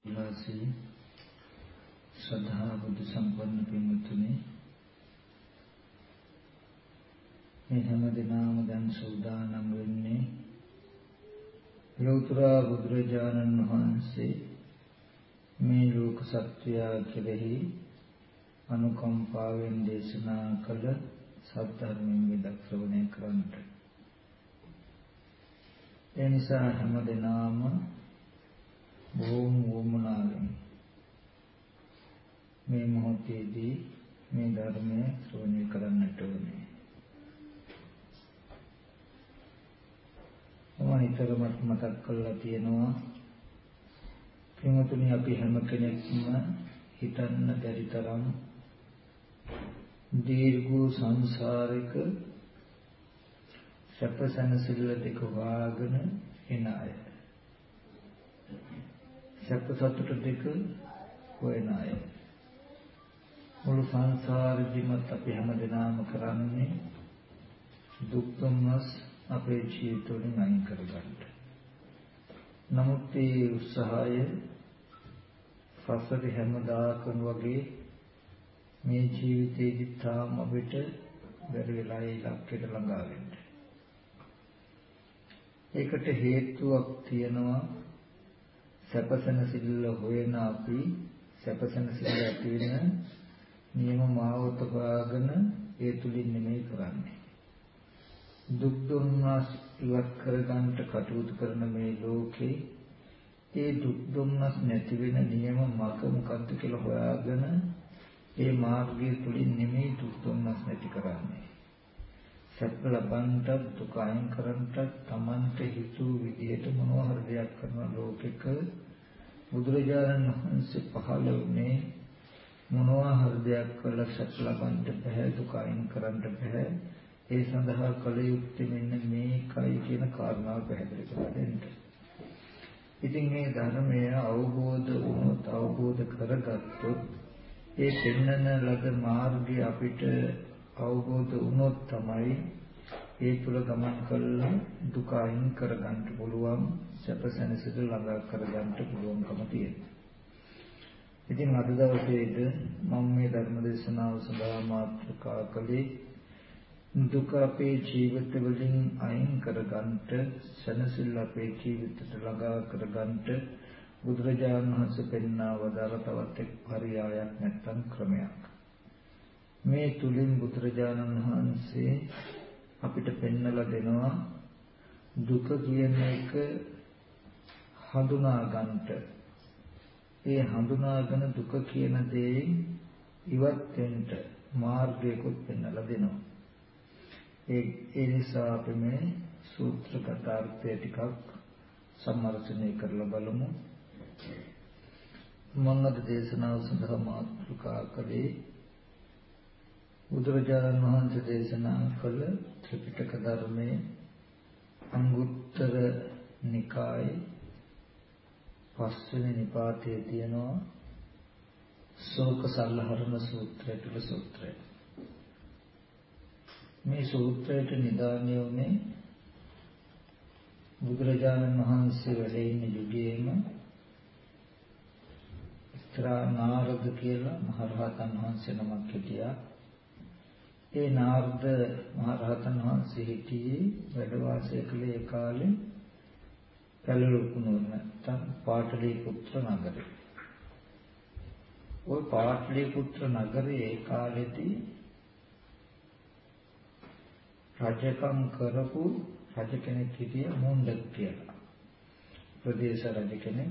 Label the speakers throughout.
Speaker 1: වාසී ශ්‍රද්ධා බුද්ධ සම්පන්න පින්වත්නි, මේ හැම දිනම දැන් සූදානම් වෙන්නේ ලෝතර බුදුරජාණන් වහන්සේ මේ ලෝක සත්‍යය කෙරෙහි අනුකම්පාවෙන් දේශනා කළ සත්‍යයෙන් විදක් ශ්‍රවණය කරන්නට. ඒ නිසා හැම දිනම බොහොම වමනාවෙන් මේ මොහොතේදී මේ ධර්මය ශ්‍රවණය කරන්නට ඕනේ. මම හිතරම මතක් කරලා තියෙනවා, පින්වතුනි, අපි හැම කෙනෙක්ම හිතන්න බැරි තරම් දීර්ඝ සංසාරික සැපසනසිල්ල දෙක වාගෙන එන අය. සැප සතුට දෙක හොයන අය. මුළු සංසාරෙදිමත් අපි හැමදෙනාම කරන්නේ දුක් දුම්නස් අපේ ජීවිතවලින් අයින් කරගන්න. නමුත් මේ උත්සාහය සසරේ හැමදාකම වගේ මේ ජීවිතේදී තාම අපිට බැරි වෙලා ඒ ඉලක්කයට ළඟා වෙන්න. ඒකට හේතුවක් තියෙනවා. සැපසන සිල්ල හොයන අපි සැපසන සිල්ල ඇති වෙන නියම මාවත හොයාගෙන ඒ තුලින් නෙමෙයි කරන්නේ. දුක් දුම්නස් ඉවත් කරගන්න කටයුතු කරන මේ ලෝකේ ඒ දුක් දුම්නස් නැති වෙන නියම මාර්ග මොකක්ද කියලා හොයාගෙන ඒ මාර්ගය තුලින් නෙමෙයි දුක් දුම්නස් නැති කරන්නේ. සැප ලබන්නට දුක අයින් කරන්නට තමන්ට හිතූ විදියට මොනවා හරි දෙයක් කරන ලෝකෙක බුදුරජාණන් වහන්සේ පහළ වුණේ මොනවා හරි දෙයක් කළා සැප ලබන්නට බෑ, දුක අයින් කරන්නට බෑ. ඒ සඳහා කළ යුත්තේ මෙන්න මේකයි කියන කාරණාව පැහැදිලි කරලා දෙන්න. ඉතින් මේ ධර්මය අවබෝධ වුණොත්, අවබෝධ කරගත්තොත්, ඒ පෙන්වන ලද මාර්ගය අපිට අවබෝධ වුණොත් තමයි ඒ තුල ගමන් කළ දුක අයින් කරගන්න පුළුවන්, සැපසැනසෙල ළඟා කරගන්න පුළුවන්කම තියෙනවා. ඉතින් අද දවසේද මම මේ ධර්ම දේශනාව සඳහා මාතෘකා කළේ දුක අපේ ජීවිත වලින් අයින් කරගන්නට, සැනසෙල්ල අපේ ජීවිතයට ළඟා කරගන්නට බුදුරජාණන් වහන්සේ පෙන්වා වදාළ තවත් එක් පරයයක් නැත්නම් ක්‍රමයක්. මේ තුලින් බුදුරජාණන් වහන්සේ අපිට පෙන්වලා දෙනවා දුක කියන එක හඳුනා ගන්නට. ඒ හඳුනාගෙන දුක කියන දේ ඉවත් වෙන්න මාර්ගයකුත් පෙන්වලා දෙනවා. ඒ නිසා අපි මේ සූත්‍රගත අර්ථය ටිකක් සම්මර්ෂණය කරලා බලමු. මම අද දේශනාව සඳහා මාතෘකා කළේ බුදුරජාණන් වහන්සේ දේශනා කළ ත්‍රිපිටක ධර්මයේ අංගුත්තර නිකායේ පස්වෙනි නිපාතයේ තියෙනවා ශෝක සල්ලහරණ සූත්‍රය කියලා සූත්‍රය. මේ සූත්‍රයට නිදාණය වුණේ බුදුරජාණන් වහන්සේ වැඩ ඉන්න යුගයේම ඉස්තරා නාරද කියලා මහරහතන් වහන්සේ නමක් හිටියා. ඒ නාරද මහරහතන් වහන්සේ හිටියේ වැඩ වාසය කළේ ඒ කාලේ පැලලුකුණුවර නැත්නම් පාටලිපුත්‍ර නගරේ. ওই පාටලිපුත්‍ර නගරේ ඒ කාලෙදී රජකම් කරපු රජ කෙනෙක් හිටිය මුණ්ඩක කියලා. ප්‍රදේශ රජ කෙනෙක්.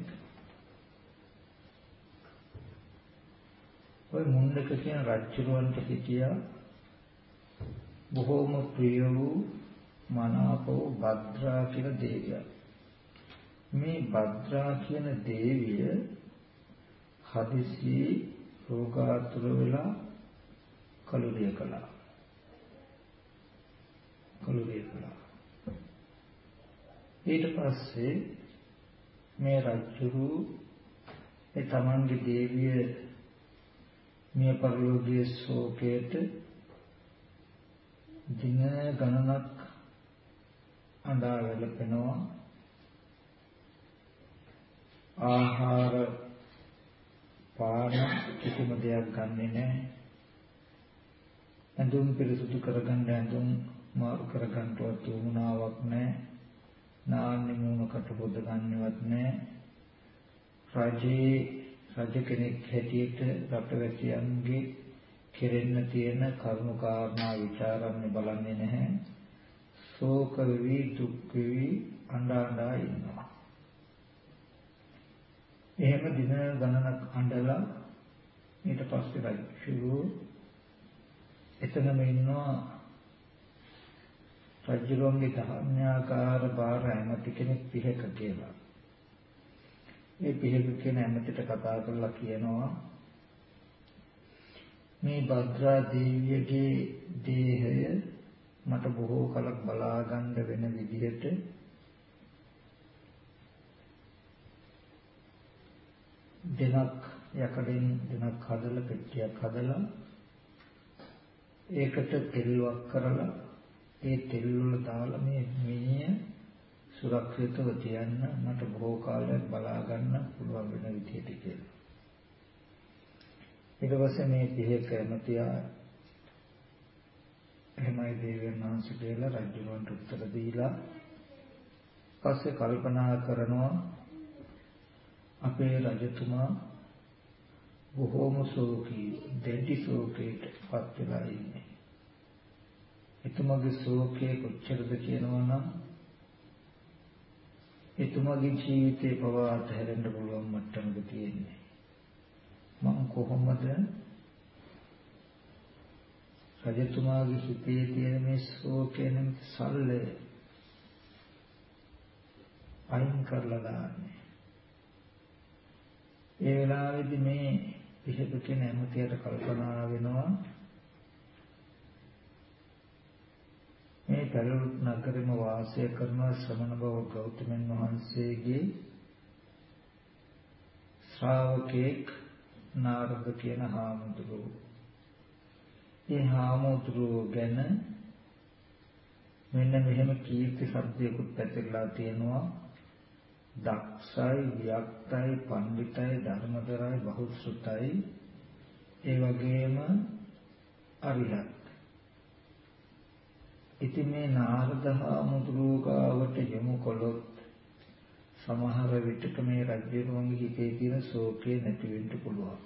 Speaker 1: ওই මුණ්ඩක කියන රජුරවන්ට හිටියා බොහෝම ප්‍රිය වූ මනාප වූ භද්‍රා කියලා දේවියක්. මේ භද්‍රා කියන දේවිය හදිසි රෝගාතුර වෙලා කලුරිය කළා. ඊට පස්සේ මේ රජුරු ඒ තමන්ගේ දේවිය මිය පරලෝකයේ ශෝකයට දින ගණනක් අඬා වැළපෙනවා. ආහාර දෙයක් ගන්නෙ නැහැ. ඇඳුම් පිරිසුදු කරගන්න ඇඳුම් මාරු කරගන්නවත් උවමනාවක් නැහැ. නාන්නේ මූණකට පොද ගන්නවත් නැහැ. රජ කෙනෙක් හැටියට රටවැසියන්ගේ කෙරෙන්න තියෙන කරුණු කාරණා විචාරන්නේ බලන්නේ නැහැ. ශෝක වෙවි දුක් වෙවි අඬා ඉන්නවා. එහෙම දින ගණනක් අඬලා ඊට පස්සේ රජු එතනම ඉන්නවා රජුගේ ධර්මාකාර බාර ඇමති කෙනෙක් පිහක කියලා. මේ පිහක කියන ඇමතිට කතා කරලා කියනවා මේ භද්‍රා දේවියගේ දේහය මට බොහෝ කලක් බලා ගන්න වෙන විදිහට දෙනක් යකඩෙන් දෙනක් හදලා පෙට්ටියක් හදලා ඒකට තෙල්වක් කරලා ඒ තෙල් වල දාලා මේ මිනිය සුරක්ෂිතව තියන්න මට බොහෝ කාලයක් බලා ගන්න පුළුවන් වෙන විදිහට කියලා. ඊට පස්සේ මේ පිහක ඇමතියා එහෙමයි දේවයන් වහන්සේ කියලා රජුන්ට උත්තර දීලා පස්සේ කල්පනා කරනවා අපේ රජතුමා බොහෝම ශෝකී දෙටි ශෝකයට පත් වෙලා ඉන්නේ. එතුමාගේ ශෝකේ කොච්චරද කියනවා නම් එතුමාගේ ජීවිතේ පවා අතහැරෙන්න පුළුවන් මට්ටමක තියෙන්නේ. මම කොහොමද රජතුමාගේ හිතේ තියෙන මේ ශෝකයෙන් සල්ලය අයින් කරලා දාන්නේ. ඒ වෙලාවේදී මේ පිහක කියන ඇමතියට කල්පනා වෙනවා මේ පළලුත් නගරෙම වාසය කරන ශ්‍රමණ බව ගෞතමයන් වහන්සේගේ ශ්‍රාවකෙක් නාරද කියන හාමුදුරුවෝ. ඒ හාමුදුරුවෝ ගැන මෙන්න මෙහෙම කීර්ති සබ්දයකුත් පැතිරලා තියෙනවා. දක්ෂයි, වික්තයි, පඬිතයි, ධර්මදරයි, බහුශ්‍රතයි, ඒ වගේම අරිහත්. ඉතින් මේ නාරද හාමුදුරුවෝ ගාවට යොමු කළොත් සමහර විටක මේ රජුගේ හිතේ තියෙන ශෝකය නැති වෙන්න පුළුවන්.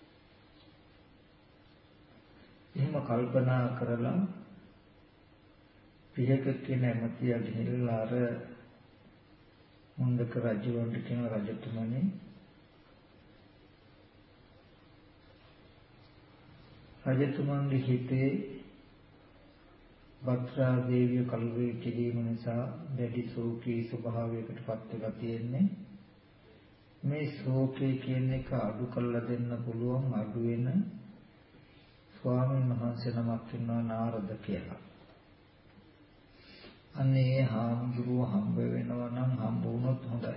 Speaker 1: එහෙම කල්පනා කරලා පිහක කියන ඇමතියා ගිහිල්ලා අර මුන්දක රජුන්ට කියන රජතුමනි රජතුමන්ගේ හිතේ භද්‍රා දේවිය කල්වේ කිරීම නිසා දැඩි ශෝකී ස්වභාවයකට පත් වෙලා තියෙන්නේ. මේ ශෝකේ කියන එක අඩු කරලා දෙන්න පුළුවන් අඩු වෙන ස්වාමීන් වහන්සේ නමක් ඉන්නවා නාරද කියලා. අනේ හාමුදුරුව හම්බ වෙනවා නම් හම්බ වුණොත් හොඳයි.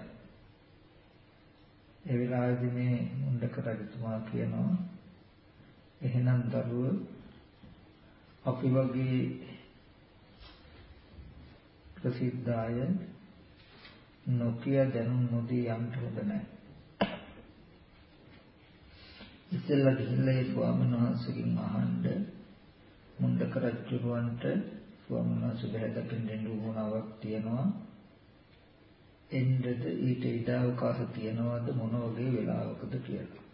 Speaker 1: ඒ වෙලාවේදී මේ මුණ්ඩක රජතුමා කියනවා එහෙනම් දරුව අපි වගේ ප්‍රසිද්ධාය නොකිය දැනුම් නොදී යන්න හොඳ නැහැ. ඉතින්ලා ගිහිල්ලා ඒ ස්වාමීන් වහන්සේගෙන් අහන්න මුණ්ඩක රජුවන්ට ස්වාමීන් වහන්සේ බහැදකින් දෙන්න උවමනාවක් තියනවා. එන්නද ඊට ඉඩ අවකාශ තියනවාද මොන වගේ වෙලාවකද කියලා.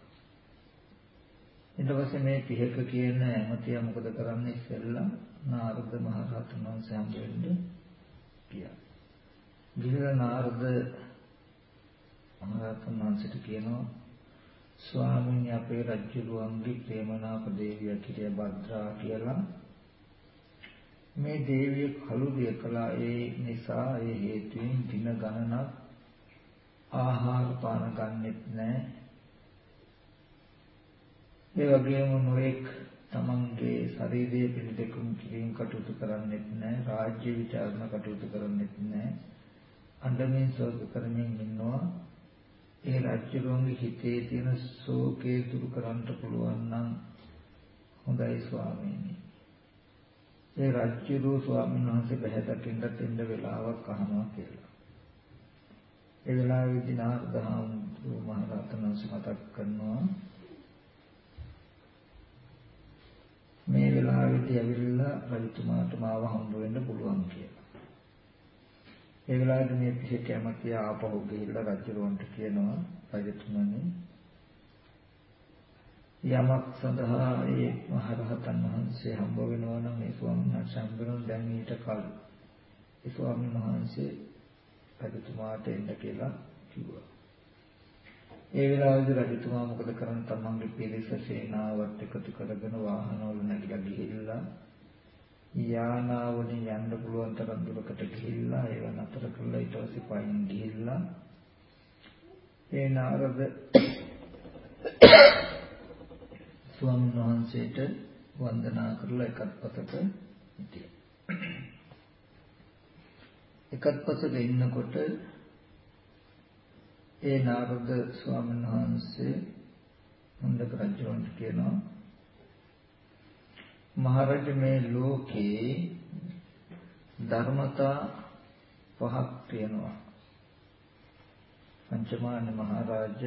Speaker 1: ඊට පස්සේ මේ පිහක කියන ඇමතියා මොකද කරන්නේ ඉස්සෙල්ලා නාරද මහ රහතන් වහන්සේ හම්බ වෙන්න ගියා. ගිහිල්ලා නාරද මහ රහතන් වහන්සේට කියනවා ස්වාමීන් අපේ රජුගේ ප්‍රේමනාප දේවිය කිරිය භද්‍රා කියලා මේ දේවිය කලුරිය කළා. ඒ නිසා ඒ හේතුවෙන් දින ගණනක් ආහාර පාන ගන්නෙත් නැහැ. ඒ වගේම නොඑක් තමන්ගේ ශරීරයේ පිළිදෙකුම් කිරීම කටයුතු කරන්නෙත් නැහැ. රාජ්‍ය විචාරණ කටයුතු කරන්නෙත් නැහැ. අඬමින් ශෝක කරමින් ඉන්නවා. ඒ රාජ්‍යරුවන්ගේ හිතේ තියෙන ශෝකේ දුරු කරන්න පුළුවන් නම් හොඳයි ස්වාමීනි. ඒ රාජ්‍යරුව ස්වාමීන් වහන්සේ බහැදකින්ද දෙන්න වෙලාවක් අහනවා කියලා. ඒ වෙලාවේදී නාරද හාමුදුරුවෝ මහ රහතන් වහන්සේ මතක් කරනවා කැමති ඇවිල්ලා රජතුමාට මාව හම්බ වෙන්න පුළුවන් කියලා. ඒ වෙලාවට මේ පිට කැමති ආපහු ගිහිල්ලා රජුරවන්ට කියනවා රජතුමනි යමක් සඳහා ඒ මහරහතන් වහන්සේ හම්බ වෙනවා නම් ඒ ස්වාමීන් වහන්සේ හම්බ වෙනවා දැන් ඊට කලින් ඒ ස්වාමීන් වහන්සේ රජතුමාට එන්න කියලා කිව්වා. ඒ වෙලාවේදී රජතුමා මොකද කරන්නේ? තමන්ගේ පිරිස සේනාවත් එකතු කරගෙන වාහනවල නැගිලා ගිහිල්ලා යානාවලින් යන්න පුළුවන් තරම් දුරකට ගිහිල්ලා ඒව නතර කරලා ඊට පස්සේ පයින් ගිහිල්ලා ඒ නාරද ස්වාමීන් වහන්සේට වන්දනා කරලා එකත් පසක හිටියා. එකත් පසක ඉන්නකොට ඒ නාරද ස්වාමීන් වහන්සේ මුණ්ඩක රජුන්ට කියනවා මහරජ මේ ලෝකේ ධර්මතා පහක් තියෙනවා. පංචමාන මහරජ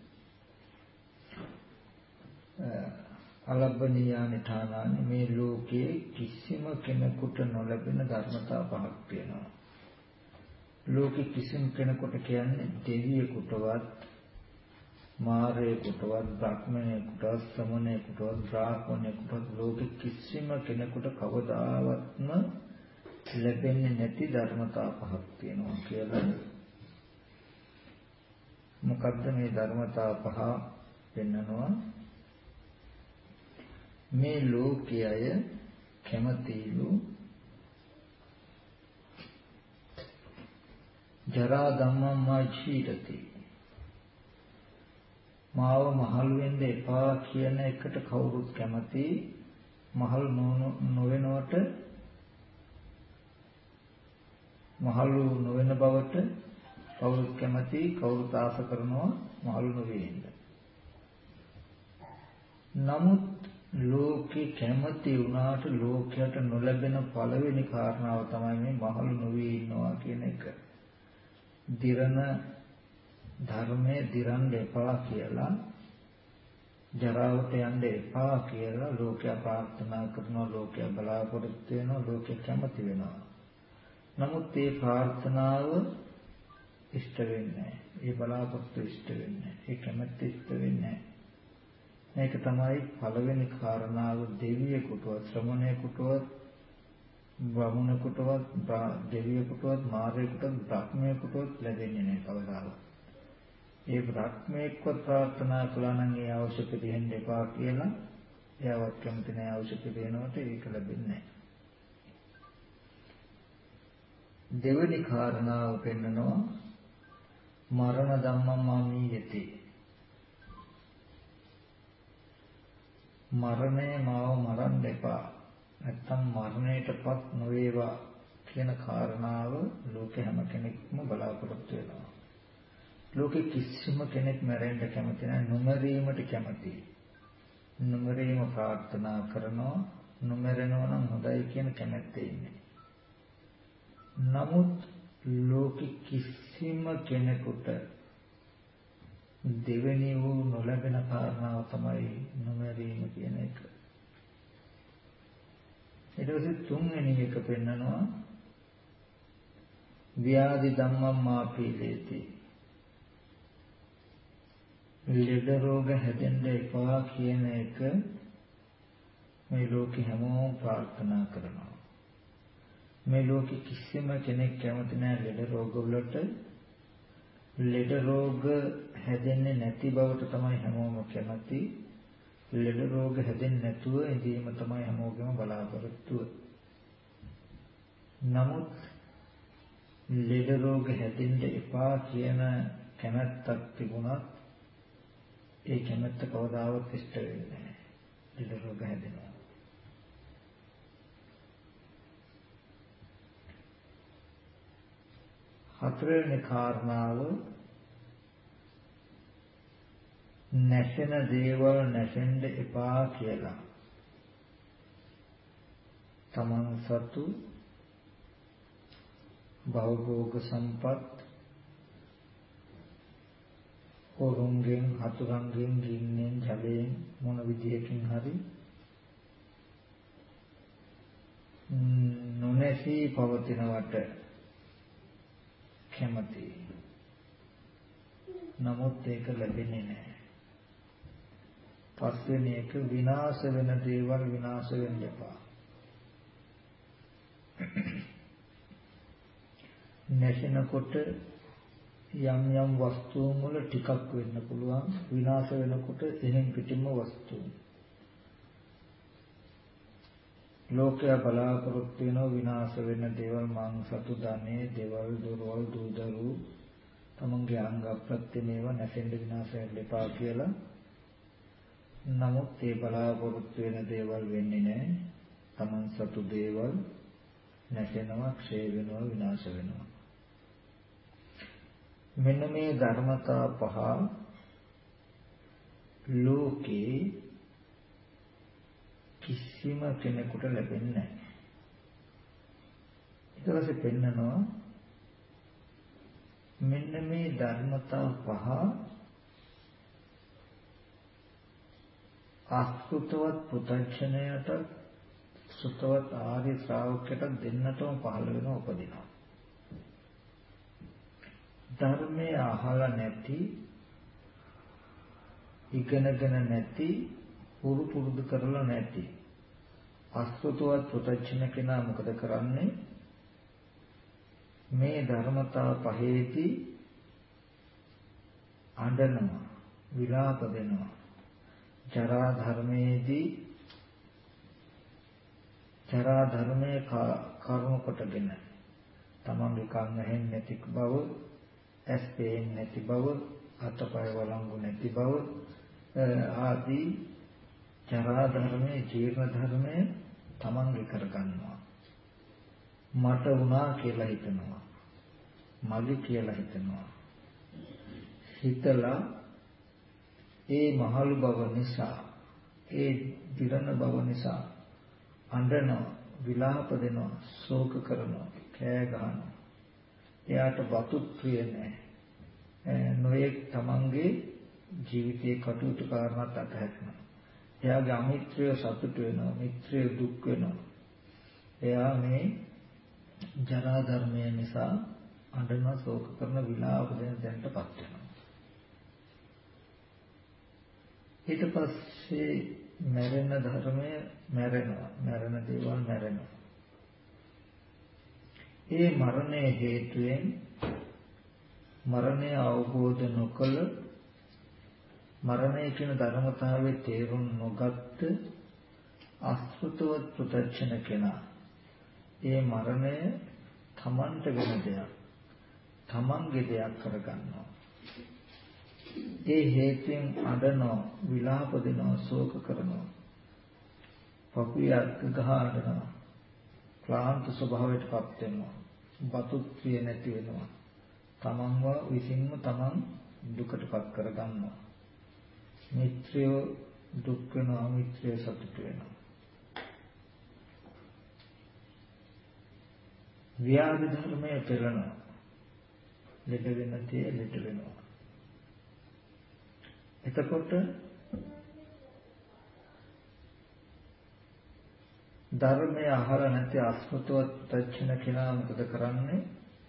Speaker 1: අලබ්බනීයානි ඨානානි මේ ලෝකේ කිසිම කෙනෙකුට නොලැබෙන ධර්මතා පහක් තියෙනවා. ලෝකෙ කිසිම කෙනෙකුට කියන්නේ දෙවියෙකුටවත් මාරයෙකුටවත් බ්‍රහ්මණයෙකුටවත් සමණයෙකුටවත් බ්‍රාහ්මණයෙකුටවත් ලෝකෙ කිසිම කෙනෙකුට කවදාවත්ම ලැබෙන්නේ නැති ධර්මතා පහක් තියෙනවා කියලා. මොකද්ද මේ ධර්මතා පහ පෙන්නනවා? මේ ලෝකයේ කැමතිලු ජරා ධම්මම්මා ජීවිතේ මාව මහලු වෙන්න එපා කියන එකට කවුරුත් කැමති මහලු නොවෙනවට මහලු නොවන බවට කවුරුත් කැමති කවුරුත් ආස කරනවා මහලු නොවෙන්න. නමුත් ලෝකේ කැමති වුණාට ලෝකයට නොලැබෙන පළවෙනි කාරණාව තමයි මේ මහලු නොවී ඉන්නවා කියන එක. දිරණ ධර්මයේ දිරන්න එපා කියලා ජරාවට යන්න එපා කියලා ලෝකයා ප්‍රාර්ථනා කරනවා ලෝකයා බලාපොරොත්තු වෙනවා ලෝකයා කැමති වෙනවා. නමුත් මේ ප්‍රාර්ථනාව ඉෂ්ට වෙන්නේ නැහැ. ඒ බලාපොරොත්තු ඉෂ්ට වෙන්නේ නැහැ. ඒ කැමැත්ත ඉෂ්ට වෙන්නේ නැහැ. මේක තමයි පළවෙනි කාරණාව. දෙවියෙකුටවත් ශ්‍රමණයෙකුටවත් බ්‍රාහ්මණයෙකුටවත් දෙවියෙකුටවත් මාරයෙකුටවත් බ්‍රහ්මයෙකුටවත් ලැබෙන්නේ නැහැ කවදාවත්. ඒ බ්‍රහ්මයෙක්වත් ප්‍රාර්ථනා කළා නම් ඒ අවශ්‍ය පිළිහෙන්න එපා කියලා එයාවත් කැමති නැහැ අවශ්‍ය පිළිහෙනවට ඒක ලැබෙන්නේ නැහැ. දෙවෙනි කාරණාව පෙන්නනවා මරණ ධම්මමාමීයති. මරණය මාව මරන්න එපා නැත්තම් මරණයටපත් නොවේවා කියන කාරණාව ලෝකේ හැම කෙනෙක්ම බලාපොරොත්තු වෙනවා. ලෝකේ කිසිම කෙනෙක් මැරෙන්න කැමති නැහැ. නොමරීමට කැමතියි. නොමරීම ප්‍රාර්ථනා කරනවා. නොමරනවා නම් හොඳයි කියන කැමැත්තේ ඉන්නේ. නමුත් ලෝකේ කිසිම කෙනෙකුට දෙවෙනි වූ නොලැබෙන කාරණාව තමයි නොමරීම කියන එක. ඊට පස්සේ තුන්වෙනි එක පෙන්නනවා ව්‍යාධි ධම්මම් මාපීලේති. ලෙඩ රෝග හැදෙන්න එපා කියන එක මේ ලෝකේ හැමෝම ප්‍රාර්ථනා කරනවා. මේ ලෝකේ කිසිම කෙනෙක් කැමති නැහැ ලෙඩ රෝග වලට. ලෙඩ රෝග හැදෙන්නේ නැති බවට තමයි හැමෝම කැමති. ලෙඩ රෝග හැදෙන්නේ නැතුව ඉඳීම තමයි හැමෝගෙම බලාපොරොත්තුව. නමුත් ලෙඩ රෝග හැදෙන්න එපා කියන කැමැත්තක් තිබුණත් ඒ කැමැත්ත කවදාවත් ඉෂ්ට වෙන්නේ නැහැ. ලෙඩ රෝග හැදෙනවා. හතරවෙනි කාරණාව නැසෙන දේවල් නැසෙන්න එපා කියලා. තමන් සතු භවභෝග සම්පත් හොරුන්ගෙන් හතුරුන්ගෙන් ගින්නෙන් ජලයෙන් මොන විදියකින් හරි නොනැසී පවතිනවට කැමති. නමුත් ඒක ලැබෙන්නේ නැහැ. පස්වෙනි එක විනාශ වෙන දේවල් විනාශ වෙන්න එපා. නැසෙනකොට යම් යම් වස්තුන් වල ටිකක් වෙන්න පුළුවන්. විනාශ වෙනකොට එහෙන් පිටින්ම වස්තුන්. ලෝකයා බලාපොරොත්තු වෙන විනාශ වෙන දේවල් මං සතු ධනෙ, දේවල් දොරවල් දූදරු තමන්ගේ අංග ප්‍රත්‍යමේව නැසෙන්න විනාශ වෙන්න එපා කියලා. නමුත් ඒ බලාපොරොත්තු වෙන දේවල් වෙන්නේ නැහැ. තමන් සතු දේවල් නැසෙනවා, ක්ෂය වෙනවා, විනාශ වෙනවා. මෙන්න මේ ධර්මතා පහ ලෝකේ කිසිම කෙනෙකුට ලැබෙන්නේ නැහැ. ඊට පස්සේ පෙන්නනවා මෙන්න මේ ධර්මතා පහ අසුතවත් පුතඥයට සුතවත් ආර්ය ශ්‍රාවකයට දෙන්නටම පහළ වෙන උපදිනවා. ධර්මය අහලා නැති, ඉගෙනගෙන නැති, පුරුදු කරලා නැති අසුතවත් පුතඥ කෙනා මොකද කරන්නේ? මේ ධර්මතා පහේදී අඬනවා, විලාප දෙනවා. ජරා ධර්මයේදී ජරා ධර්මයේ කර්ම කොටගෙන තමන්ගේ කන් ඇහෙන්නේ නැති බව, ඇස් පේන්නේ නැති බව, අතපය වළංගු නැති බව ආදී ජරා ධර්මයේ ජීර්ණ ධර්මයේ තමන්ගේ කරගන්නවා. මට වුණා කියලා හිතනවා. මගේ කියලා හිතනවා. හිතලා ඒ මහලු බව නිසා, ඒ දිරණ බව නිසා අඬනවා, විලාප දෙනවා, ශෝක කරනවා, කෑ ගහනවා. එයාට බතුත් ප්‍රිය නැහැ. නොයෙක් තමන්ගේ ජීවිතයේ කටයුතු කාරණාත් අතහැරෙනවා. එයාගේ අමිත්‍රය සතුට වෙනවා, මිත්‍රය දුක් වෙනවා. එයා මේ ජරා ධර්මය නිසා අඬනවා, ශෝක කරන, විලාප දෙන තැනටපත් වෙනවා. ඊට පස්සේ මැරෙන ධර්මය මැරෙනවා, මැරෙන දේවල් මැරෙනවා. ඒ මරණයේ හේතුවෙන් මරණය අවබෝධ නොකළ, මරණය කියන ධර්මතාවයේ තේරුම් නොගත් අසෘතවත් පුතඥ කෙනා ඒ මරණය තමන්ට වෙන දෙයක්, තමන්ගේ දෙයක් කරගන්නවා. ඒ හේතුවෙන් අඬනවා, විලාප දෙනවා, ශෝක කරනවා, පපුවක් ගහ අඬනවා, ක්ලාන්ත ස්වභාවයටපත් වෙනවා, බතුත් ප්‍රිය නැති වෙනවා, තමන්ව විසින්ම තමන් දුකටපත් කරගන්නවා. මිත්‍රය දුක් වෙනවා, මිත්‍රය සතුට වෙනවා. ව්‍යාධි ධර්මයේ පෙළෙනවා, ලෙඩ වෙන තේ ලෙඩ වෙනවා. එතකොට ධර්මය අහලා නැති අස්මෘතවත් තච්චන කෙනා මොකද කරන්නේ?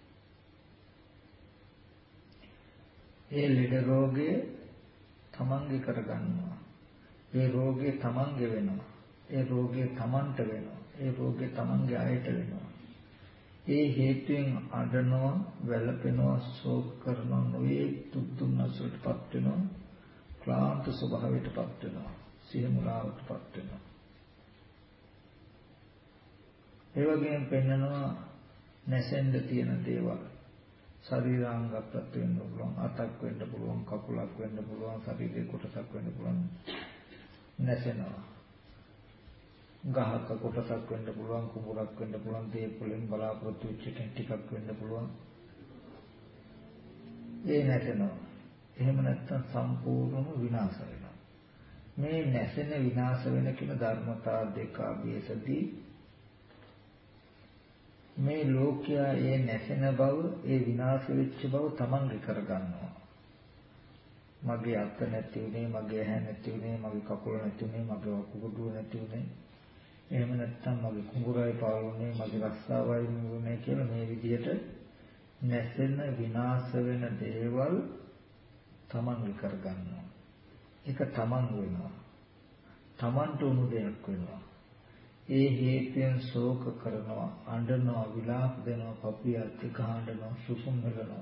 Speaker 1: ඒ ලෙඩ රෝගය තමන්ගේ කරගන්නවා. ඒ රෝගය තමන්ගේ වෙනවා. ඒ රෝගය තමන්ට වෙනවා. ඒ රෝගය තමන්ගේ අයට වෙනවා. ඒ හේතුවෙන් අඬනවා, වැළපෙනවා, ශෝක කරනවා, නොයේ දුක් දුන්නසටපත් වෙනවා, ක්ලාන්ත ස්වභාවයටපත් වෙනවා, සියමුලාවටපත් වෙනවා. ඒ වගේම පෙන්නනවා නැසෙන්න තියෙන දේවල්. ශරීරාංග ප්‍රත්‍ය වෙන්න පුළුවන්, අතක් වෙන්න පුළුවන්, කකුලක් වෙන්න පුළුවන්, ශරීරයේ කොටසක් වෙන්න පුළුවන්, නැසෙනවා. ගහක කොටසක් වෙන්න පුළුවන්, කුඹුරක් වෙන්න පුළුවන්, දේපොළෙන් බලාපොරොත්තු වෙච්ච ටිකක් වෙන්න පුළුවන්. ඒ නැසෙනවා. එහෙම නැත්නම් සම්පූර්ණම විනාශ වෙනවා. මේ නැසෙන විනාශ වෙන කියන ධර්මතා දෙක අභියසදී මේ ලෝකයා ඒ නැසෙන බව, ඒ විනාශ වෙච්ච බව තමන්ගේ කරගන්නවා. මගේ අත නැති උනේ, මගේ ඇහැ නැති උනේ, මගේ කකුල නැති උනේ, මගේ වකුගඩුව නැති උනේ. එහෙම නැත්නම් මගේ කුඹුරයි පාළුනේ මගේ රස්සාවයි නුනේ කියලා මේ විදිහට නැසෙන විනාශ වෙන දේවල් තමන්ගේ කරගන්නවා. ඒක තමන් වෙනවා. තමන්ට උණු දෙයක් වෙනවා. ඒ හේතුයෙන් ශෝක කරනවා, අඬනවා, විලාප දෙනවා, පපියත් ගහනවා, සුසුම් වෙනවා.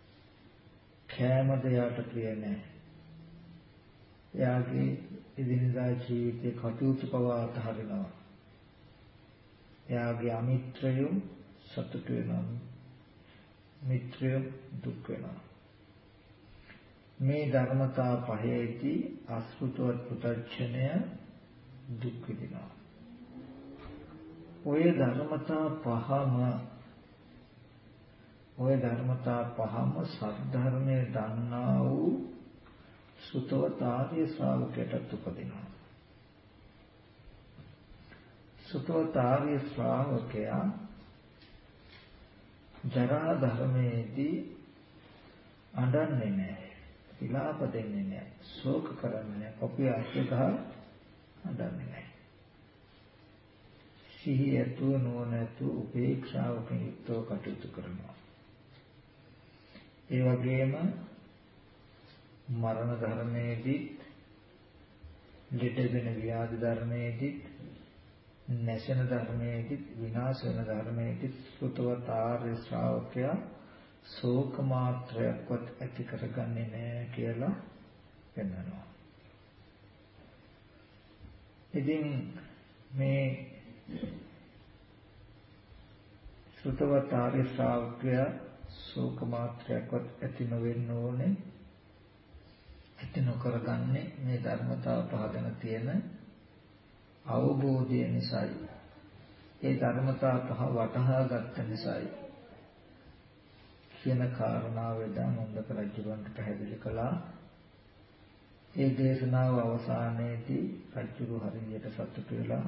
Speaker 1: කෑමද යාට ප්‍රිය නැහැ. එයාගේ එදිනදා ජීවිතේ කටයුතු පවා අතහරිනවා. එයාගේ අමිත්‍රයෝ සතුට වෙනවා. මිත්‍රයෝ දුක් වෙනවා. මේ ධර්මතා පහේදී අසෘතවත් පුතඥය දුක් විඳිනවා. ඔය ධර්මතා පහම සද්ධර්මයේ දන්නා වූ සුතවත් ආර්ය ශ්‍රාවකයට උපදිනවා. සුතවත් ආර්ය ශ්‍රාවකයා ජරා ධර්මයේදී අඬන්නේ නැහැ, විලාප දෙන්නේ නැහැ, ශෝක කරන්නේ නැහැ, පපුවේ අස්සේ ගහ අඬන්නේ නැහැ. සිහිය ඇතුව නුවණ ඇතුව උපේක්ෂාවකින් යුක්තව කටයුතු කරනවා. ඒ වගේම මරණ ධර්මයේදී, ලිටගෙන ව්‍යාධි ධර්මයේදී, නැසෙන ධර්මයේදී, විනාශ වෙන ධර්මයේදී සුතවත් ආර්ය ශ්‍රාවකයා ශෝක මාත්‍රයක්වත් ඇති කරගන්නේ නැහැ කියලා පෙන්වනවා. ඉතින් මේ සුතවත් ආර්ය ශ්‍රාවකයා ශෝක මාත්‍රයක්වත් ඇති නොවෙන්න ඕනේ. ඇති නොකරගන්නේ මේ ධර්මතාව පහදන තියෙන අවබෝධය නිසායි. ඒ ධර්මතා පහ වටහා ගත්ත නිසායි කියන කාරණාව එදා මොණ්ඩක රජුන්ට පැහැදිලි කළා. ඒ දේශනාව අවසානයේදී රජු හරියට සතුටු වෙලා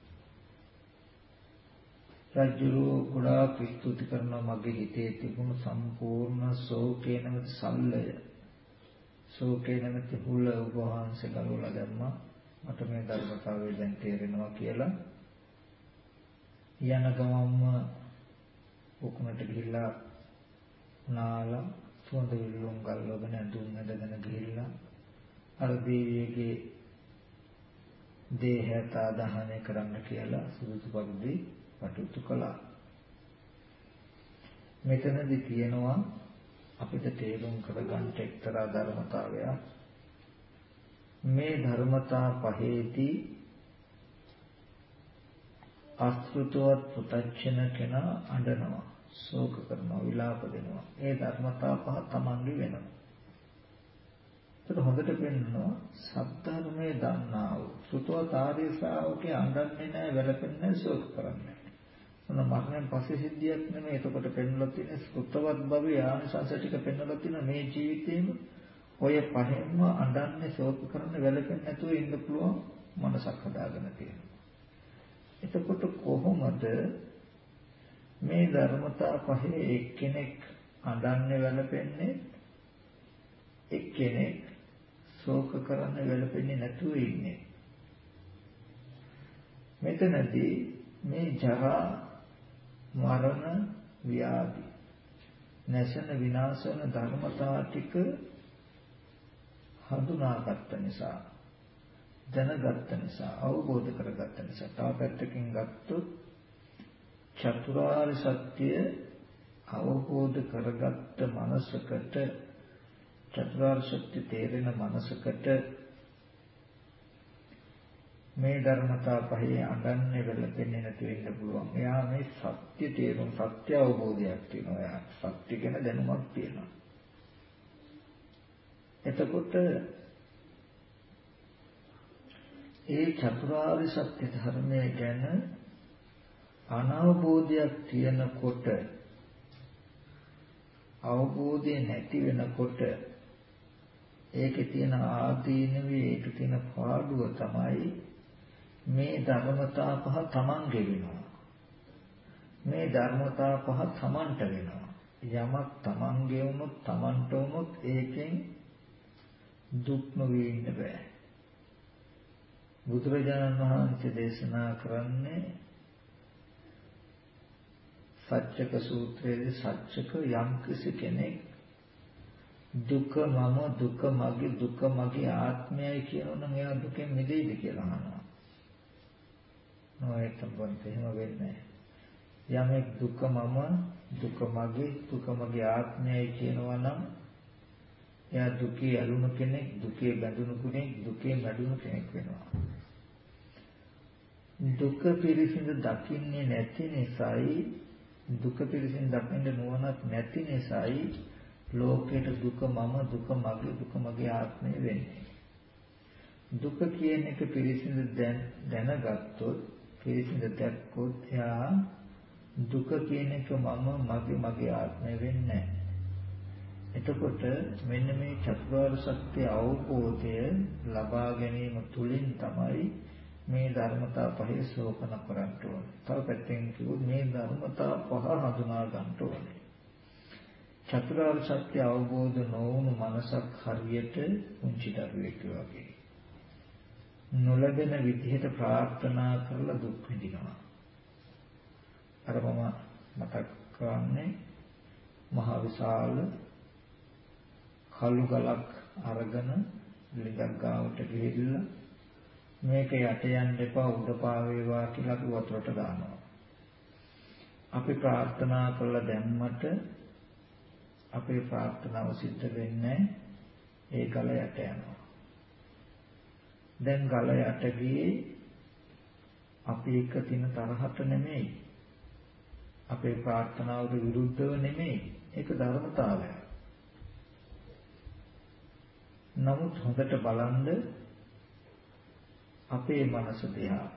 Speaker 1: රජු ගොඩාක් ස්තුති කරනවා මගේ හිතේ තිබුණු සම්පූර්ණ ශෝකේ නැමැති සල්ලය, ශෝකේ නැමැති හුල ඔබ වහන්සේ ගලවලා දැම්මා. මට මේ ධර්මතාවය දැන් තේරෙනවා කියලා යන ගමම්ම උකුණට ගිහිල්ලා නාලා සුවඳ විලුම් ගල්වගෙන ඇඳුම් ඇඳගෙන ගිහිල්ලා අර දේවියගේ දේහයට ආදාහනය කරන්න කියලා සුදුසු පරිදි කටයුතු කළා. මෙතනදී කියනවා අපිට තේරුම් කරගන්න එක්තරා ධර්මතාවයක්. මේ ධර්මතා පහේදී අසෘතවත් පුතච්චන කෙනා අඬනවා, ශෝක කරනවා, විලාප දෙනවා. ඒ ධර්මතා පහ තමන්ගේ වෙනවා. ඒක හොඳට පෙන්නනවා සත්‍යධර්මයේ දන්නා වූ සෘතවත් ආර්ය ශ්‍රාවකේ අඬන්නේ නැහැ, වැළපෙන්නේ නැහැ, ශෝක කරන්නේ නැහැ. මොන මරණයෙන් පස්සේ සිද්ධියක් නෙමෙයි. එතකොට පෙන්වලා තියෙන සෘතවත් භවයේ ආනිසංස ටික පෙන්වලා තියෙන මේ ජීවිතේම ඔය පහෙන්ම අඬන්නේ, ශෝක කරන්නේ, වැළපෙන්නේ නැතුව ඉන්න පුළුවන් මනසක් හදාගෙන තියෙනවා. එතකොට කොහොමද මේ ධර්මතා පහේ එක්කෙනෙක් අඬන්නේ, වැළපෙන්නේ, එක්කෙනෙක් ශෝක කරන්නේ, වැළපෙන්නේ නැතුව ඉන්නේ? මෙතනදී මේ ජරා, මරණ, ව්‍යාධි, නැසෙන විනාශ වෙන ධර්මතා ටික හඳුනාගත්ත නිසා, දැනගත්ත නිසා, අවබෝධ කරගත්ත නිසා, තව පැත්තකින් ගත්තොත් චතුරාර්ය සත්‍ය අවබෝධ කරගත්ත මනසකට, චතුරාර්ය සත්‍ය තේරෙන මනසකට මේ ධර්මතා පහේ අඬන්නේ, වැළපෙන්නේ නැතුව ඉන්න පුළුවන්. එයා මේ සත්‍ය තේරුම්, සත්‍ය අවබෝධයක් තියෙනවා. එයා සත්‍ය ගැන දැනුමක් තියෙනවා. එතකොට ඒ චතුරාර්ය සත්‍ය ධර්මය ගැන අනවබෝධයක් තියෙනකොට, අවබෝධය නැති වෙනකොට ඒකේ තියෙන ආදීනවේ, ඒකේ තියෙන පාඩුව තමයි මේ ධර්මතා පහ තමන්ගේ වෙනවා. මේ ධර්මතා පහ තමන්ට වෙනවා. යමක් තමන්ගේ වුණොත්, තමන්ට වුණොත් ඒකෙන් දුක් නොවේ ඉන්න බෑ. බුදුරජාණන් වහන්සේ දේශනා කරන්නේ සත්‍යක සූත්‍රයේදී සත්‍යක යම් කෙනෙක් දුක මම දුක මගේ ආත්මයයි කියනනම් එයා දුකෙන් මිදෙයිද කියලා අහනවා. නෝ ඒකවත් එහෙම වෙන්නේ නැහැ. යමෙක් දුක මම දුක මගේ ආත්මයයි කියනවා නම් එයා දුකේ ඇලුණු කෙනෙක්, දුකේ බැඳුණු කෙනෙක්, දුකේ මැඩුණු කෙනෙක් වෙනවා. දුක පිරිසිදු දකින්නේ නැති නිසායි, දුක පිරිසිදු දකින්න නුවණක් නැති නිසායි ලෝකයට දුක මම දුක මගේ ආත්මය වෙන්නේ. දුක කියන එක පිරිසිදු දැනගත්තොත්, පිරිසිදු දැක්කොත් එයා දුක කියන එක මම මගේ ආත්මය වෙන්නේ නැහැ. එතකොට මෙන්න මේ චතුරාර්ය සත්‍ය අවබෝධය ලබා ගැනීම තුළින් තමයි මේ ධර්මතා පහේ ශෝකන කරන්න ඕනේ. තව පැත්තෙන් කිව්වොත් මේ ධර්මතා පහ හඳුනා ගන්න ඕනේ. චතුරාර්ය සත්‍ය අවබෝධ නොවුණු මනසක් හරියට පුංචි දරුවෙක් වගේ. නොලැබෙන විදිහට ප්‍රාර්ථනා කරලා දුක් විඳිනවා. අර මම මතක් කරන්නේ මහ විශාල කළු ගලක් අරගෙන ලිඟක් ගාවට ගිහිල්ලා මේක යට යන්න එපා උඩ පාවේවා කියලා අපි වතුරට දානවා. අපි ප්‍රාර්ථනා කළා දැම්මට අපේ ප්‍රාර්ථනාව සිද්ධ වෙන්නේ ඒ ගල යට යනවා. දැන් ගල යට ගියේ අපි එක්ක තියෙන තරහට නෙමෙයි. අපේ ප්‍රාර්ථනාවට විරුද්ධව නෙමෙයි. ඒක ධර්මතාවය. නමුත් හොඳට බලන්න අපේ මනස දිහා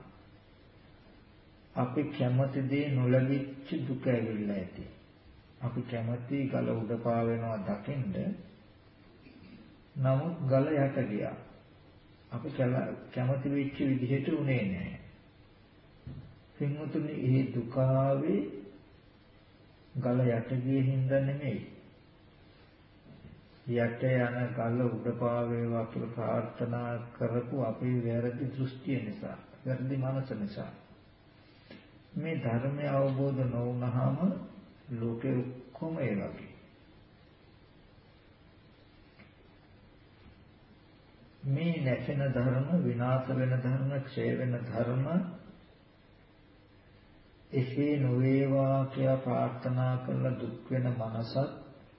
Speaker 1: අපි කැමති දේ නොලැබිච්ච දුක ඇවිල්ලා ඇති. අපි කැමති ගල උඩ පාවෙනවා දකින්න. නමුත් ගල යට ගියා. අපි කැමති වෙච්ච විදිහට උනේ නැහැ. පින්වතුනි මේ දුක ආවේ ගල යට ගියේ හින්දා නෙමෙයි. යට යන ගල උඩ පාවේවා කියලා ප්‍රාර්ථනා කරපු අපේ වැරදි දෘෂ්ටිය නිසා, වැරදි මනස නිසා. මේ ධර්මය අවබෝධ නොවුනහම ලෝකෙ ඔක්කොම ඒ වගේ. මේ නැසෙන ධර්ම, විනාශ වෙන ධර්ම, ක්ෂය වෙන ධර්ම එසේ නොවේවා කියලා ප්‍රාර්ථනා කරලා දුක් වෙන මනසත්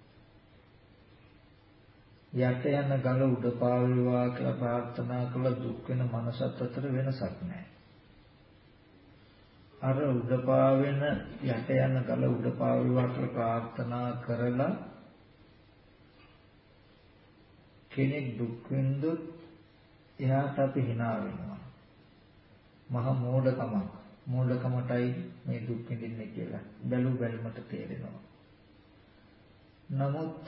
Speaker 1: යට යන ගල උඩ පාවේවා කියලා ප්‍රාර්ථනා කරලා දුක් වෙන මනසත් අතර වෙනසක් නැහැ. අර උඩ පාවෙන යට යන ගල උඩ පාවේවා කියලා ප්‍රාර්ථනා කරලා කෙනෙක් දුක් විඳොත් එයාට අපි hina වෙනවා. මහ මෝඩකමටයි මේ දුක් විඳින්නේ කියලා බැලුමට තේරෙනවා. නමුත්